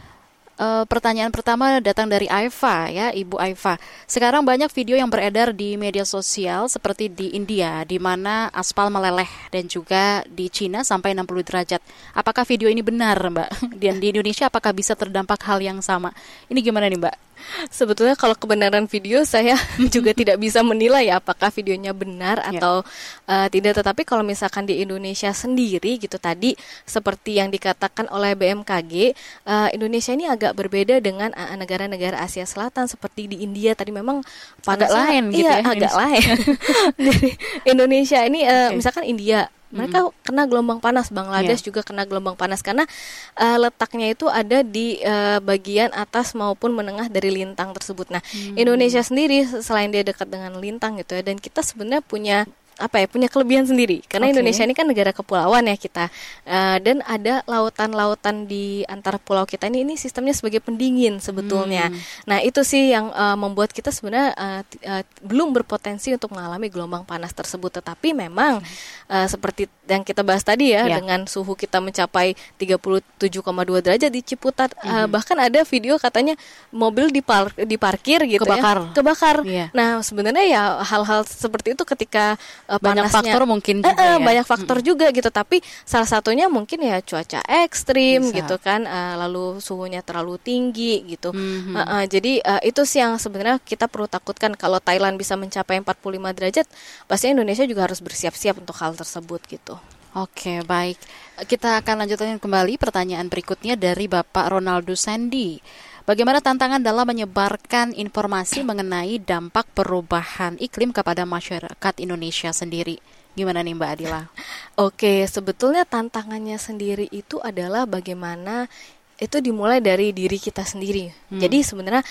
Uh, pertanyaan pertama datang dari Aifa ya, Ibu Aifa. Sekarang banyak video yang beredar di media sosial seperti di India di mana aspal meleleh dan juga di Cina sampai enam puluh derajat. Apakah video ini benar, Mbak? Dan di Indonesia apakah bisa terdampak hal yang sama? Ini gimana nih, Mbak? Sebetulnya kalau kebenaran video saya juga tidak bisa menilai ya apakah videonya benar atau yeah. uh, tidak. Tetapi kalau misalkan di Indonesia sendiri gitu, tadi seperti yang dikatakan oleh B M K G, uh, Indonesia ini agak berbeda dengan uh, negara-negara Asia Selatan seperti di India tadi, memang agak lain gitu iya, ya. agak lain. Jadi Indonesia ini uh, okay. misalkan India, mereka mm-hmm. kena gelombang panas, Bangladesh yeah. juga kena gelombang panas karena uh, letaknya itu ada di uh, bagian atas maupun menengah dari lintang tersebut. Nah, mm-hmm. Indonesia sendiri selain dia dekat dengan lintang gitu ya, dan kita sebenarnya punya apa ya punya kelebihan sendiri karena okay. Indonesia ini kan negara kepulauan ya kita, uh, dan ada lautan-lautan di antara pulau kita ini ini sistemnya sebagai pendingin sebetulnya. Hmm. Nah itu sih yang uh, membuat kita sebenarnya uh, t- uh, belum berpotensi untuk mengalami gelombang panas tersebut. Tetapi memang uh, seperti yang kita bahas tadi ya, yeah. dengan suhu kita mencapai tiga puluh tujuh koma dua derajat di Ciputat, hmm. uh, bahkan ada video katanya mobil dipar- diparkir gitu kebakar. ya kebakar. Yeah. Nah sebenarnya ya hal-hal seperti itu ketika banyak panasnya, faktor mungkin juga eh, ya. banyak faktor hmm. juga gitu, tapi salah satunya mungkin ya cuaca ekstrim. Bisa. Gitu kan, uh, lalu suhunya terlalu tinggi gitu. Hmm. Uh, uh, jadi uh, itu sih yang sebenarnya kita perlu takutkan. Kalau Thailand bisa mencapai empat puluh lima derajat, pasti Indonesia juga harus bersiap-siap untuk hal tersebut gitu. Oke, baik. Kita akan lanjutkan kembali pertanyaan berikutnya dari Bapak Ronaldo Sandi. Bagaimana tantangan dalam menyebarkan informasi mengenai dampak perubahan iklim kepada masyarakat Indonesia sendiri? Gimana nih Mbak Adila? Oke, sebetulnya tantangannya sendiri itu adalah bagaimana itu dimulai dari diri kita sendiri. Hmm. Jadi sebenarnya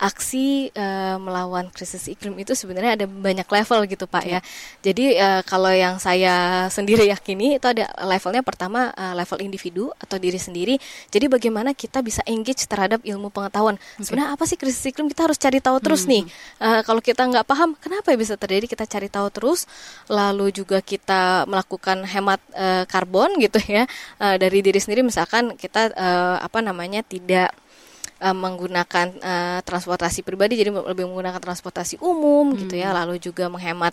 aksi uh, melawan krisis iklim itu sebenarnya ada banyak level gitu Pak ya. Jadi uh, kalau yang saya sendiri yakini itu ada levelnya, pertama uh, level individu atau diri sendiri. Jadi bagaimana kita bisa engage terhadap ilmu pengetahuan. Okay. Sebenarnya apa sih krisis iklim? Kita harus cari tahu terus hmm. nih. Uh, kalau kita nggak paham kenapa ya bisa terjadi, kita cari tahu terus. Lalu juga kita melakukan hemat uh, karbon gitu ya, uh, dari diri sendiri. Misalkan kita uh, apa namanya tidak uh, menggunakan uh, transportasi pribadi, jadi lebih menggunakan transportasi umum hmm. gitu ya. Lalu juga menghemat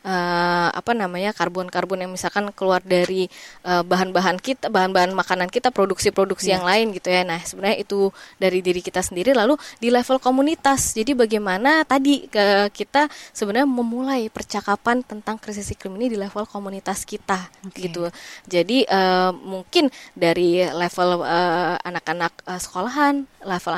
uh, apa namanya karbon-karbon yang misalkan keluar dari uh, bahan-bahan kita, bahan-bahan makanan kita, produksi-produksi yeah. yang lain gitu ya. Nah sebenarnya itu dari diri kita sendiri. Lalu di level komunitas, jadi bagaimana tadi ke kita sebenarnya memulai percakapan tentang krisis iklim ini di level komunitas kita okay. gitu. Jadi uh, mungkin dari level uh, anak-anak uh, sekolahan, level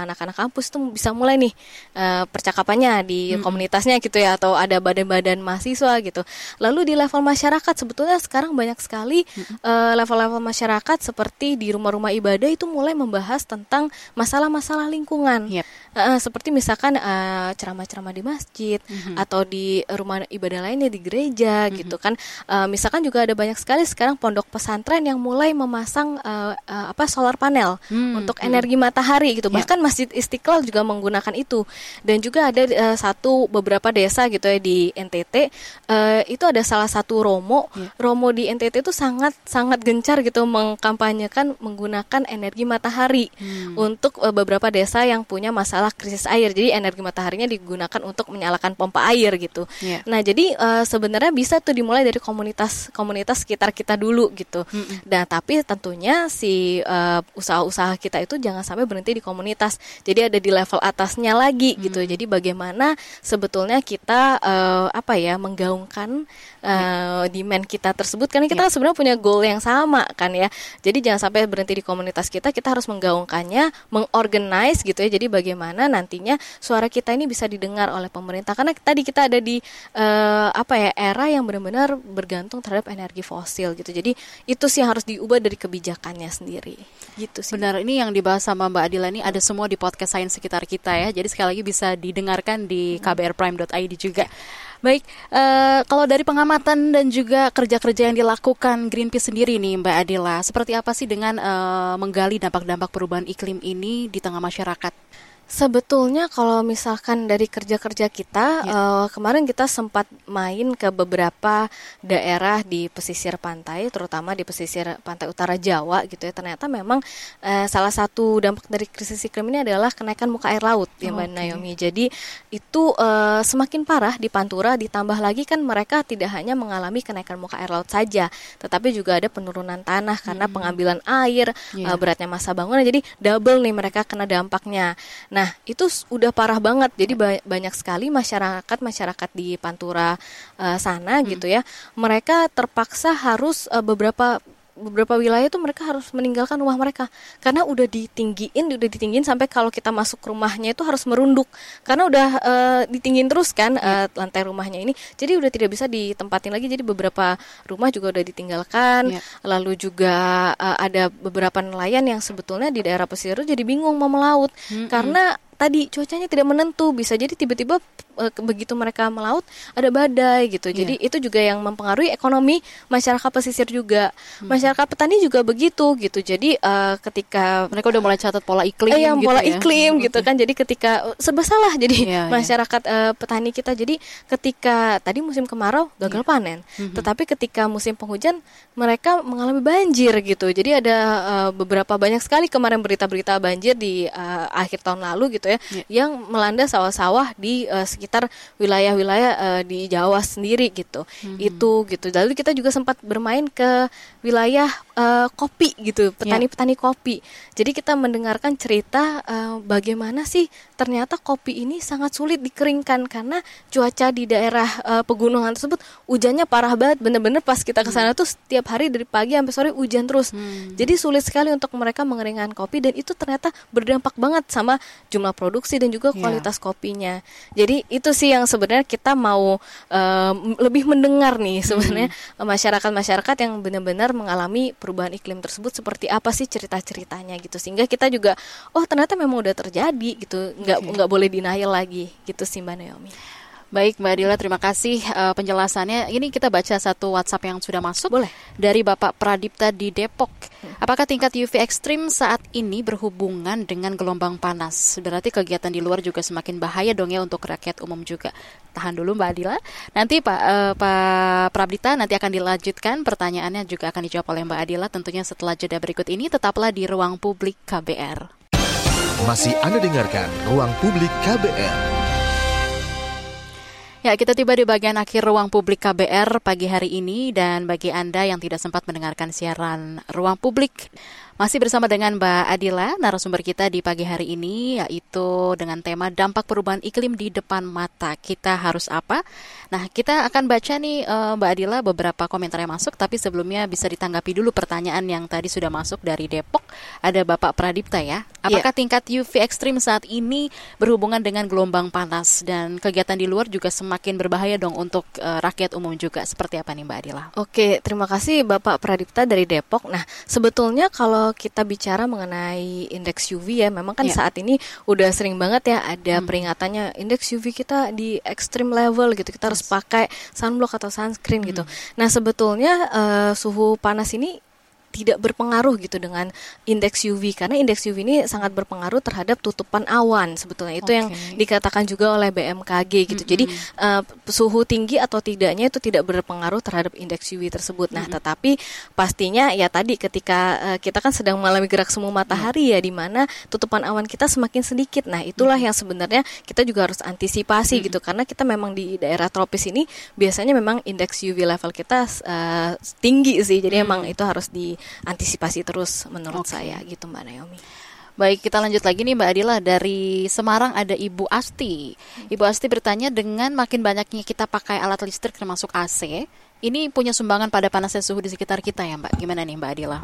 anak-anak kampus tuh bisa mulai nih uh, percakapannya di hmm. komunitasnya gitu ya, atau ada badan-badan mahasiswa gitu. Lalu di level masyarakat sebetulnya sekarang banyak sekali hmm. uh, level-level masyarakat seperti di rumah-rumah ibadah itu mulai membahas tentang masalah-masalah lingkungan. Yep. Uh, seperti misalkan uh, ceramah-ceramah di masjid mm-hmm. atau di rumah ibadah lainnya di gereja mm-hmm. gitu kan. Uh, misalkan juga ada banyak sekali sekarang pondok pesantren yang mulai memasang uh, uh, apa solar panel mm-hmm. untuk energi matahari gitu. Yeah. Bahkan Masjid Istiqlal juga menggunakan itu. Dan juga ada uh, satu beberapa desa gitu ya di N T T uh, itu ada salah satu romo. Yeah. Romo di N T T itu sangat sangat gencar gitu mengkampanyekan menggunakan energi matahari mm. untuk uh, beberapa desa yang punya masalah krisis air. Jadi energi mataharinya digunakan untuk menyalakan pompa air gitu. Yeah. Nah, jadi uh, sebenarnya bisa tuh dimulai dari komunitas-komunitas sekitar kita dulu gitu. Mm-mm. Dan tapi tentunya si uh, usaha-usaha kita itu jangan sampai berhenti di komunitas. Jadi ada di level atasnya lagi mm. gitu. Jadi bagaimana sebetulnya kita uh, apa ya menggaungkan uh, yeah. demand kita tersebut, karena kita yeah. sebenarnya punya goal yang sama kan ya. Jadi jangan sampai berhenti di komunitas kita, kita harus menggaungkannya, mengorganize gitu ya. Jadi bagaimana nantinya suara kita ini bisa didengar oleh pemerintah, karena tadi kita ada di uh, apa ya era yang benar-benar bergantung terhadap energi fosil gitu. Jadi itu sih yang harus diubah dari kebijakannya sendiri gitu sih. Benar, ini yang dibahas sama Mbak Adila ini ada semua di podcast Sains Sekitar kita ya. Jadi sekali lagi bisa didengarkan di k b r prime dot i d juga. Baik, uh, kalau dari pengamatan dan juga kerja-kerja yang dilakukan Greenpeace sendiri nih Mbak Adila, seperti apa sih dengan uh, menggali dampak-dampak perubahan iklim ini di tengah masyarakat? Sebetulnya kalau misalkan dari kerja-kerja kita, ya. uh, kemarin kita sempat main ke beberapa daerah di pesisir pantai, terutama di pesisir pantai utara Jawa gitu ya. Ternyata memang uh, salah satu dampak dari krisis iklim ini adalah kenaikan muka air laut ya Mbak okay. Naomi. Jadi itu uh, semakin parah di Pantura, ditambah lagi kan mereka tidak hanya mengalami kenaikan muka air laut saja, tetapi juga ada penurunan tanah karena hmm. pengambilan air, yeah. uh, beratnya massa bangunan. Jadi double nih mereka kena dampaknya. Nah, Nah, itu udah parah banget. Jadi ba- banyak sekali masyarakat-masyarakat di Pantura uh, sana hmm. gitu ya. Mereka terpaksa harus uh, beberapa beberapa wilayah itu mereka harus meninggalkan rumah mereka karena udah ditinggiin, udah ditinggiin sampai kalau kita masuk rumahnya itu harus merunduk karena udah uh, ditinggiin terus kan uh, lantai rumahnya ini. Jadi udah tidak bisa ditempatin lagi. Jadi beberapa rumah juga udah ditinggalkan. Yeah. Lalu juga uh, ada beberapa nelayan yang sebetulnya di daerah pesisir itu jadi bingung mau melaut mm-hmm. karena tadi cuacanya tidak menentu, bisa jadi tiba-tiba e, begitu mereka melaut ada badai gitu. Jadi yeah. itu juga yang mempengaruhi ekonomi masyarakat pesisir juga. Hmm. Masyarakat petani juga begitu gitu. Jadi e, ketika mereka udah mulai catat pola iklim eh, gitu pola ya. iklim gitu kan. Jadi ketika serba salah jadi yeah, masyarakat yeah. e, petani kita. Jadi ketika tadi musim kemarau gagal yeah. panen, mm-hmm. tetapi ketika musim penghujan mereka mengalami banjir gitu. Jadi ada e, beberapa banyak sekali kemarin berita-berita banjir di e, akhir tahun lalu gitu ya. Yeah. Yang melanda sawah-sawah di uh, sekitar wilayah-wilayah uh, di Jawa sendiri gitu. Mm-hmm. Itu gitu. Lalu kita juga sempat bermain ke wilayah uh, kopi gitu, petani-petani yeah. kopi. Jadi kita mendengarkan cerita uh, bagaimana sih ternyata kopi ini sangat sulit dikeringkan karena cuaca di daerah uh, pegunungan tersebut hujannya parah banget. Bener-bener pas kita ke sana mm. tuh setiap hari dari pagi sampai sore hujan terus. Mm. Jadi sulit sekali untuk mereka mengeringkan kopi dan itu ternyata berdampak banget sama jumlah produksi dan juga kualitas yeah. kopinya. Jadi itu sih yang sebenarnya kita mau uh, lebih mendengar nih sebenarnya hmm. masyarakat-masyarakat yang benar-benar mengalami perubahan iklim tersebut seperti apa sih cerita-ceritanya gitu, sehingga kita juga oh ternyata memang udah terjadi gitu, nggak okay. nggak boleh denial lagi gitu sih Mbak Naomi. Baik Mbak Adila, terima kasih uh, penjelasannya. Ini kita baca satu WhatsApp yang sudah masuk. Boleh. Dari Bapak Pradipta di Depok. Apakah tingkat U V ekstrim saat ini berhubungan dengan gelombang panas? Berarti kegiatan di luar juga semakin bahaya dong ya untuk rakyat umum juga. Tahan dulu Mbak Adila. Nanti Pak uh, Pak Pradipta nanti akan dilanjutkan. Pertanyaannya juga akan dijawab oleh Mbak Adila tentunya setelah jeda berikut ini. Tetaplah di Ruang Publik K B R. Masih Anda dengarkan Ruang Publik K B R. Ya, kita tiba di bagian akhir Ruang Publik K B R pagi hari ini, dan bagi Anda yang tidak sempat mendengarkan siaran Ruang Publik, Masih bersama dengan Mbak Adila, narasumber kita di pagi hari ini, yaitu dengan tema dampak perubahan iklim di depan mata. Kita harus apa? Nah, kita akan baca nih uh, Mbak Adila beberapa komentar yang masuk, tapi sebelumnya bisa ditanggapi dulu pertanyaan yang tadi sudah masuk dari Depok. Ada Bapak Pradipta ya. Apakah yeah. tingkat U V ekstrim saat ini berhubungan dengan gelombang panas dan kegiatan di luar juga semakin berbahaya dong untuk uh, rakyat umum juga? Seperti apa nih Mbak Adila? Oke, terima kasih Bapak Pradipta dari Depok. Nah, sebetulnya kalau kita bicara mengenai indeks U V ya, memang kan yeah. saat ini udah sering banget ya ada hmm. peringatannya indeks U V kita di extreme level gitu. Kita harus pakai sunblock atau sunscreen hmm. gitu. Nah, sebetulnya uh, suhu panas ini tidak berpengaruh gitu dengan indeks U V, karena indeks U V ini sangat berpengaruh terhadap tutupan awan sebetulnya. Itu okay. yang dikatakan juga oleh B M K G gitu. Mm-hmm. Jadi uh, suhu tinggi atau tidaknya itu tidak berpengaruh terhadap indeks U V tersebut. Nah, mm-hmm. tetapi pastinya ya tadi ketika uh, kita kan sedang mengalami gerak semu matahari mm-hmm. ya, di mana tutupan awan kita semakin sedikit. Nah, itulah mm-hmm. yang sebenarnya kita juga harus antisipasi mm-hmm. gitu, karena kita memang di daerah tropis ini biasanya memang indeks U V level kita uh, tinggi sih. Jadi mm-hmm. emang itu harus di antisipasi terus menurut okay. saya gitu Mbak Naomi. Baik, kita lanjut lagi nih Mbak Adila. Dari Semarang ada Ibu Asti. Ibu Asti bertanya, dengan makin banyaknya kita pakai alat listrik termasuk A C, ini punya sumbangan pada panasnya suhu di sekitar kita ya Mbak? Gimana nih Mbak Adila?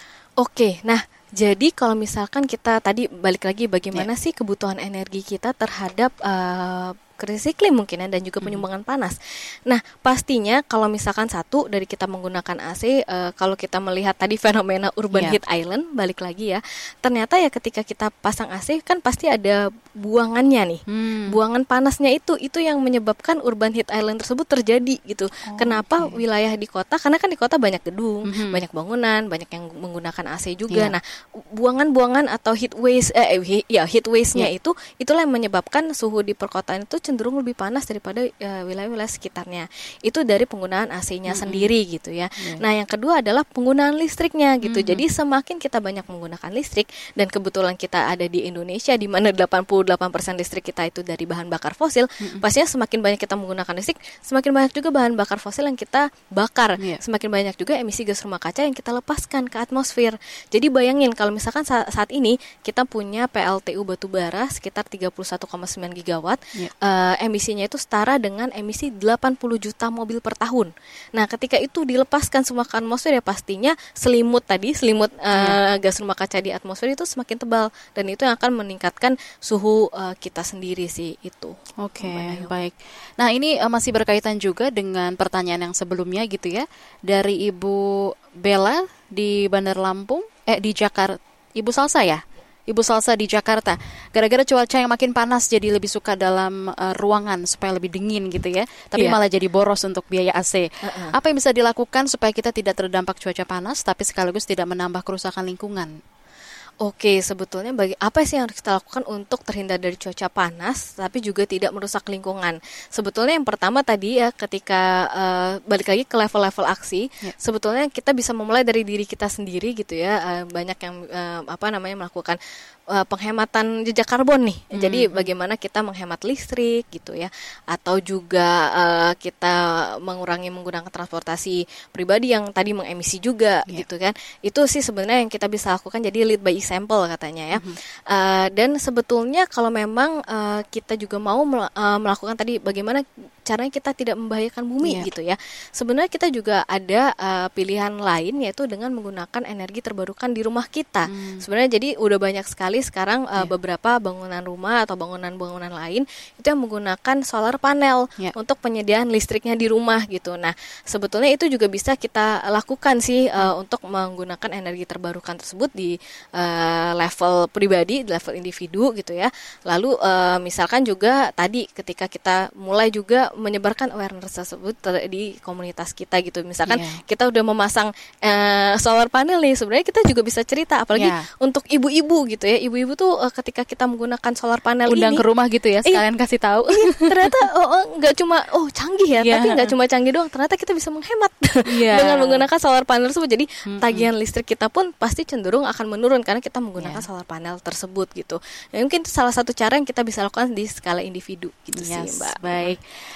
Oke, nah jadi kalau misalkan kita tadi balik lagi bagaimana yeah. sih kebutuhan energi kita terhadap uh, krisis iklim mungkin ya, dan juga penyumbangan hmm. panas. Nah, pastinya kalau misalkan satu dari kita menggunakan A C, uh, kalau kita melihat tadi fenomena urban yeah. heat island, balik lagi ya, ternyata ya ketika kita pasang A C kan pasti ada buangannya nih. Hmm. Buangan panasnya itu itu yang menyebabkan urban heat island tersebut terjadi gitu. Oh, Kenapa okay. wilayah di kota? Karena kan di kota banyak gedung, hmm. banyak bangunan, banyak yang menggunakan A C juga. Yeah. Nah, buangan-buangan atau heat waves eh ya heat waves-nya yeah. itu itulah yang menyebabkan suhu di perkotaan itu cenderung lebih panas daripada uh, wilayah-wilayah sekitarnya. Itu dari penggunaan A C-nya mm-hmm. sendiri gitu ya. Yeah. Nah, yang kedua adalah penggunaan listriknya gitu. Mm-hmm. Jadi semakin kita banyak menggunakan listrik, dan kebetulan kita ada di Indonesia di mana delapan puluh delapan persen listrik kita itu dari bahan bakar fosil, mm-hmm. pastinya semakin banyak kita menggunakan listrik, semakin banyak juga bahan bakar fosil yang kita bakar. Yeah. Semakin banyak juga emisi gas rumah kaca yang kita lepaskan ke atmosfer. Jadi bayangin kalau misalkan saat, saat ini kita punya P L T U batubara sekitar tiga puluh satu koma sembilan gigawatt. Yeah. Uh, Uh, emisinya itu setara dengan emisi delapan puluh juta mobil per tahun. Nah, ketika itu dilepaskan semua ke atmosfer ya pastinya selimut tadi, selimut uh, ya. gas rumah kaca di atmosfer itu semakin tebal, dan itu yang akan meningkatkan suhu uh, kita sendiri sih itu. Oke, okay, baik. Nah, ini uh, masih berkaitan juga dengan pertanyaan yang sebelumnya gitu ya. Dari Ibu Bella di Bandar Lampung, eh di Jakarta. Ibu Salsa ya? Ibu Salsa di Jakarta, gara-gara cuaca yang makin panas jadi lebih suka dalam uh, ruangan supaya lebih dingin gitu ya, tapi yeah. malah jadi boros untuk biaya A C. Uh-uh. Apa yang bisa dilakukan supaya kita tidak terdampak cuaca panas tapi sekaligus tidak menambah kerusakan lingkungan? Oke, sebetulnya bagi apa sih yang harus kita lakukan untuk terhindar dari cuaca panas tapi juga tidak merusak lingkungan? Sebetulnya yang pertama tadi ya, ketika uh, balik lagi ke level-level aksi, ya. sebetulnya kita bisa memulai dari diri kita sendiri gitu ya. Uh, banyak yang uh, apa namanya melakukan uh, penghematan jejak karbon nih. Hmm. Jadi bagaimana kita menghemat listrik gitu ya, atau juga uh, kita mengurangi menggunakan transportasi pribadi yang tadi mengemisi juga ya. gitu kan. Itu sih sebenarnya yang kita bisa lakukan. Jadi lead by example katanya ya. Mm-hmm. Uh, dan sebetulnya kalau memang uh, kita juga mau mel- uh, melakukan tadi bagaimana caranya kita tidak membahayakan bumi yeah. gitu ya. Sebenarnya kita juga ada uh, pilihan lain, yaitu dengan menggunakan energi terbarukan di rumah kita. Mm. Sebenarnya jadi udah banyak sekali sekarang uh, yeah. beberapa bangunan rumah atau bangunan-bangunan lain itu yang menggunakan solar panel yeah. untuk penyediaan listriknya di rumah gitu. Nah, sebetulnya itu juga bisa kita lakukan sih uh, mm. untuk menggunakan energi terbarukan tersebut di uh, level pribadi, di level individu gitu ya. Lalu uh, misalkan juga tadi ketika kita mulai juga menyebarkan awareness tersebut di komunitas kita gitu. Misalkan yeah. kita udah memasang uh, solar panel nih, sebenarnya kita juga bisa cerita, apalagi yeah. untuk ibu-ibu gitu ya. Ibu-ibu tuh uh, ketika kita menggunakan solar panel undang ini, ke rumah gitu ya, sekalian eh, kasih tahu. Iya, ternyata oh, oh nggak cuma oh canggih ya, yeah. tapi nggak cuma canggih doang. Ternyata kita bisa menghemat yeah. dengan menggunakan solar panel tersebut. Jadi mm-hmm. tagihan listrik kita pun pasti cenderung akan menurun karena kita menggunakan yeah. solar panel tersebut gitu. Ya, mungkin itu salah satu cara yang kita bisa lakukan di skala individu gitu yes, sih, Mbak. Baik.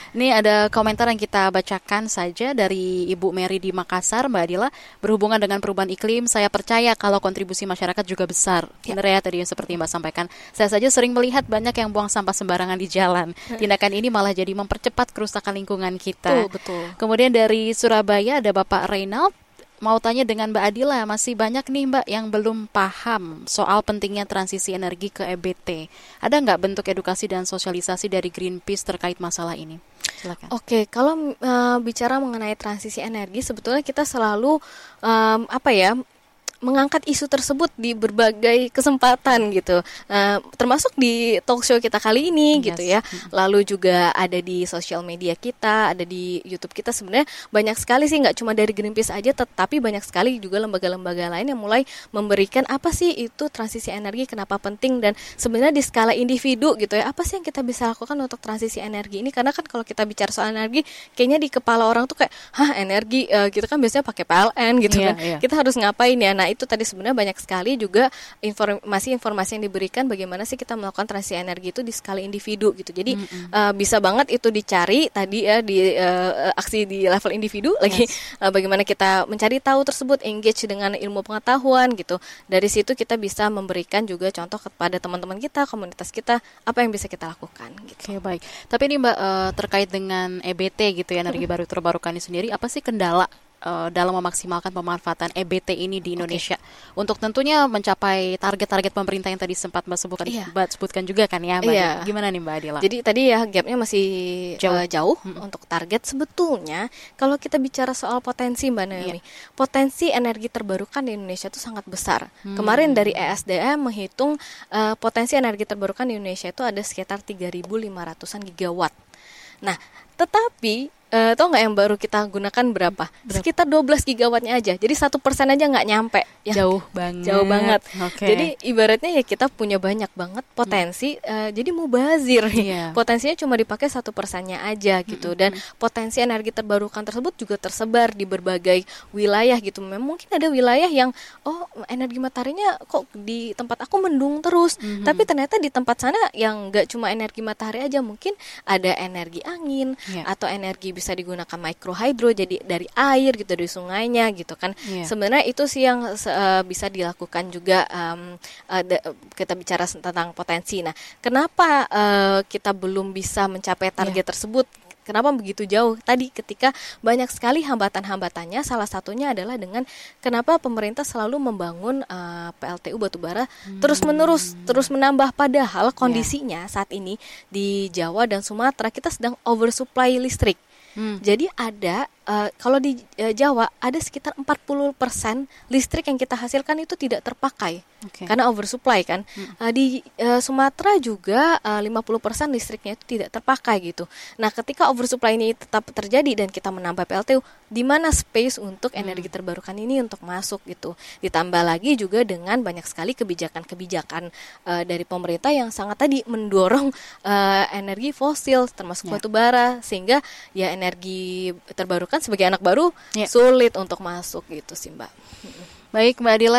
Ini ada komentar yang kita bacakan saja dari Ibu Mary di Makassar, Mbak Adila. Berhubungan dengan perubahan iklim, saya percaya kalau kontribusi masyarakat juga besar. Ya. Benar ya tadi seperti Mbak sampaikan. Saya saja sering melihat banyak yang buang sampah sembarangan di jalan. Tindakan ini malah jadi mempercepat kerusakan lingkungan kita. Betul, betul. Kemudian dari Surabaya ada Bapak Reynald. Mau tanya dengan Mbak Adila, masih banyak nih Mbak yang belum paham soal pentingnya transisi energi ke E B T. Ada nggak bentuk edukasi dan sosialisasi dari Greenpeace terkait masalah ini? Silakan. Oke, kalau uh, bicara mengenai transisi energi, sebetulnya kita selalu um, apa ya? mengangkat isu tersebut di berbagai kesempatan gitu, uh, termasuk di talk show kita kali ini yes. gitu ya. Lalu juga ada di sosial media kita, ada di YouTube kita. Sebenarnya banyak sekali sih, nggak cuma dari Greenpeace aja, tetapi banyak sekali juga lembaga-lembaga lain yang mulai memberikan apa sih itu transisi energi, kenapa penting, dan sebenarnya di skala individu gitu ya, apa sih yang kita bisa lakukan untuk transisi energi ini? Karena kan kalau kita bicara soal energi, kayaknya di kepala orang tuh kayak, hah energi, uh, kita kan biasanya pakai P L N gitu yeah, kan, yeah. kita harus ngapain ya? Nah itu tadi sebenarnya banyak sekali juga informasi-informasi yang diberikan bagaimana sih kita melakukan transisi energi itu di skala individu gitu. Jadi mm-hmm. uh, bisa banget itu dicari tadi ya di uh, aksi di level individu yes. lagi uh, bagaimana kita mencari tahu tersebut, engage dengan ilmu pengetahuan gitu. Dari situ kita bisa memberikan juga contoh kepada teman-teman kita, komunitas kita, apa yang bisa kita lakukan gitu. Oke, baik. Tapi ini Mbak uh, terkait dengan E B T gitu ya, energi baru terbarukan ini sendiri, apa sih kendala Uh, dalam memaksimalkan pemanfaatan E B T ini di Indonesia okay. untuk tentunya mencapai target-target pemerintah yang tadi sempat Mbak sebutkan, yeah. Mbak sebutkan juga kan ya Mbak yeah. Gimana nih Mbak Adila? Jadi tadi ya gapnya masih jauh, uh, jauh hmm. untuk target. Sebetulnya kalau kita bicara soal potensi Mbak Naomi, yeah. potensi energi terbarukan di Indonesia itu sangat besar. Hmm. Kemarin dari E S D M menghitung uh, potensi energi terbarukan di Indonesia itu ada sekitar tiga ribu lima ratusan gigawatt. Nah, tetapi Uh, tau nggak yang baru kita gunakan berapa? berapa? Sekitar dua belas gigawattnya aja. Jadi satu persen aja nggak nyampe. Ya, jauh banget. Jauh banget. Okay. Jadi ibaratnya ya kita punya banyak banget potensi. Hmm. Uh, jadi mubazir. Yeah. Potensinya cuma dipakai satu persennya aja gitu. Hmm. Dan potensi energi terbarukan tersebut juga tersebar di berbagai wilayah gitu. Memang mungkin ada wilayah yang oh energi mataharinya kok di tempat aku mendung terus. Hmm. Tapi ternyata di tempat sana yang nggak cuma energi matahari aja, mungkin ada energi angin yeah. atau energi bisa digunakan microhydro, jadi dari air gitu, dari sungainya gitu kan. Yeah. Sebenarnya itu sih yang uh, bisa dilakukan juga um, uh, de, kita bicara tentang potensi. Nah, kenapa uh, kita belum bisa mencapai target yeah. tersebut? Kenapa begitu jauh? Tadi ketika banyak sekali hambatan-hambatannya, salah satunya adalah dengan kenapa pemerintah selalu membangun uh, P L T U batubara hmm. terus-menerus, terus menambah, padahal kondisinya yeah. saat ini di Jawa dan Sumatera kita sedang oversupply listrik. Hmm. Jadi ada uh, kalau di uh, Jawa ada sekitar empat puluh persen listrik yang kita hasilkan itu tidak terpakai okay. karena oversupply kan. Hmm. Uh, di uh, Sumatera juga uh, lima puluh persen listriknya itu tidak terpakai gitu. Nah, ketika oversupply ini tetap terjadi dan kita menambah P L T U, di mana space untuk hmm. energi terbarukan ini untuk masuk gitu. Ditambah lagi juga dengan banyak sekali kebijakan-kebijakan uh, dari pemerintah yang sangat tadi mendorong uh, energi fosil termasuk yeah. batubara, sehingga ya energi energi terbarukan sebagai anak baru ya. Sulit untuk masuk gitu sih Mbak. Baik Mbak Adila,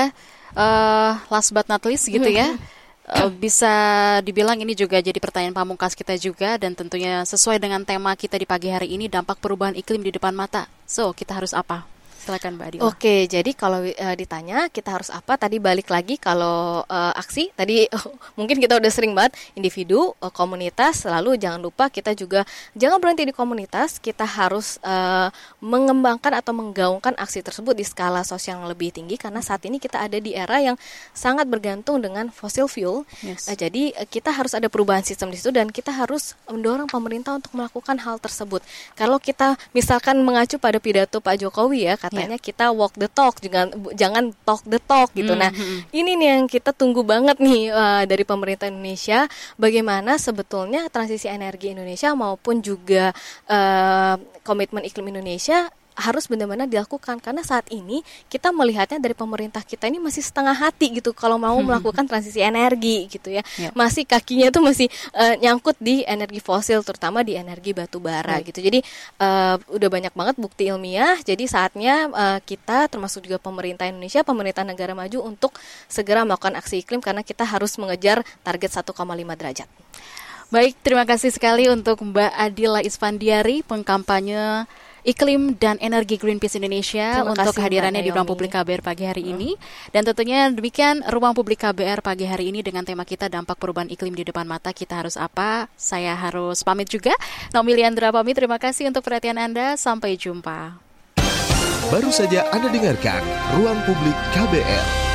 uh, last but not least gitu ya, uh, bisa dibilang ini juga jadi pertanyaan pamungkas kita juga, dan tentunya sesuai dengan tema kita di pagi hari ini, dampak perubahan iklim di depan mata. So kita harus apa? Silakan Mbak Adila. Oke, jadi kalau uh, ditanya kita harus apa, tadi balik lagi kalau uh, aksi tadi uh, mungkin kita udah sering banget, individu, uh, komunitas, lalu jangan lupa kita juga jangan berhenti di komunitas, kita harus uh, mengembangkan atau menggaungkan aksi tersebut di skala sosial yang lebih tinggi, karena saat ini kita ada di era yang sangat bergantung dengan fossil fuel. Yes. Uh, jadi uh, kita harus ada perubahan sistem di situ, dan kita harus mendorong pemerintah untuk melakukan hal tersebut. Kalau kita misalkan mengacu pada pidato Pak Jokowi ya, kata Katanya yeah. kita walk the talk, jangan jangan talk the talk gitu. Mm-hmm. Nah, ini nih yang kita tunggu banget nih uh, dari pemerintah Indonesia, bagaimana sebetulnya transisi energi Indonesia maupun juga uh, komitmen iklim Indonesia harus benar-benar dilakukan, karena saat ini kita melihatnya dari pemerintah kita ini masih setengah hati gitu kalau mau melakukan transisi energi gitu ya. Yep. Masih kakinya tuh masih uh, nyangkut di energi fosil, terutama di energi batu bara. Right. gitu. Jadi uh, udah banyak banget bukti ilmiah. Jadi saatnya uh, kita termasuk juga pemerintah Indonesia, pemerintah negara maju untuk segera melakukan aksi iklim, karena kita harus mengejar target satu koma lima derajat. Baik, terima kasih sekali untuk Mbak Adila Isfandiari, pengkampanye Iklim dan Energi Greenpeace Indonesia, Terima untuk kasih, kehadirannya Mbak di Ruang Naomi. Publik K B R pagi hari ini. Dan tentunya demikian Ruang Publik K B R pagi hari ini dengan tema kita dampak perubahan iklim di depan mata, kita harus apa? Saya harus pamit juga. Naomi Liandra pamit, terima kasih untuk perhatian Anda. Sampai jumpa. Baru saja Anda dengarkan Ruang Publik K B R.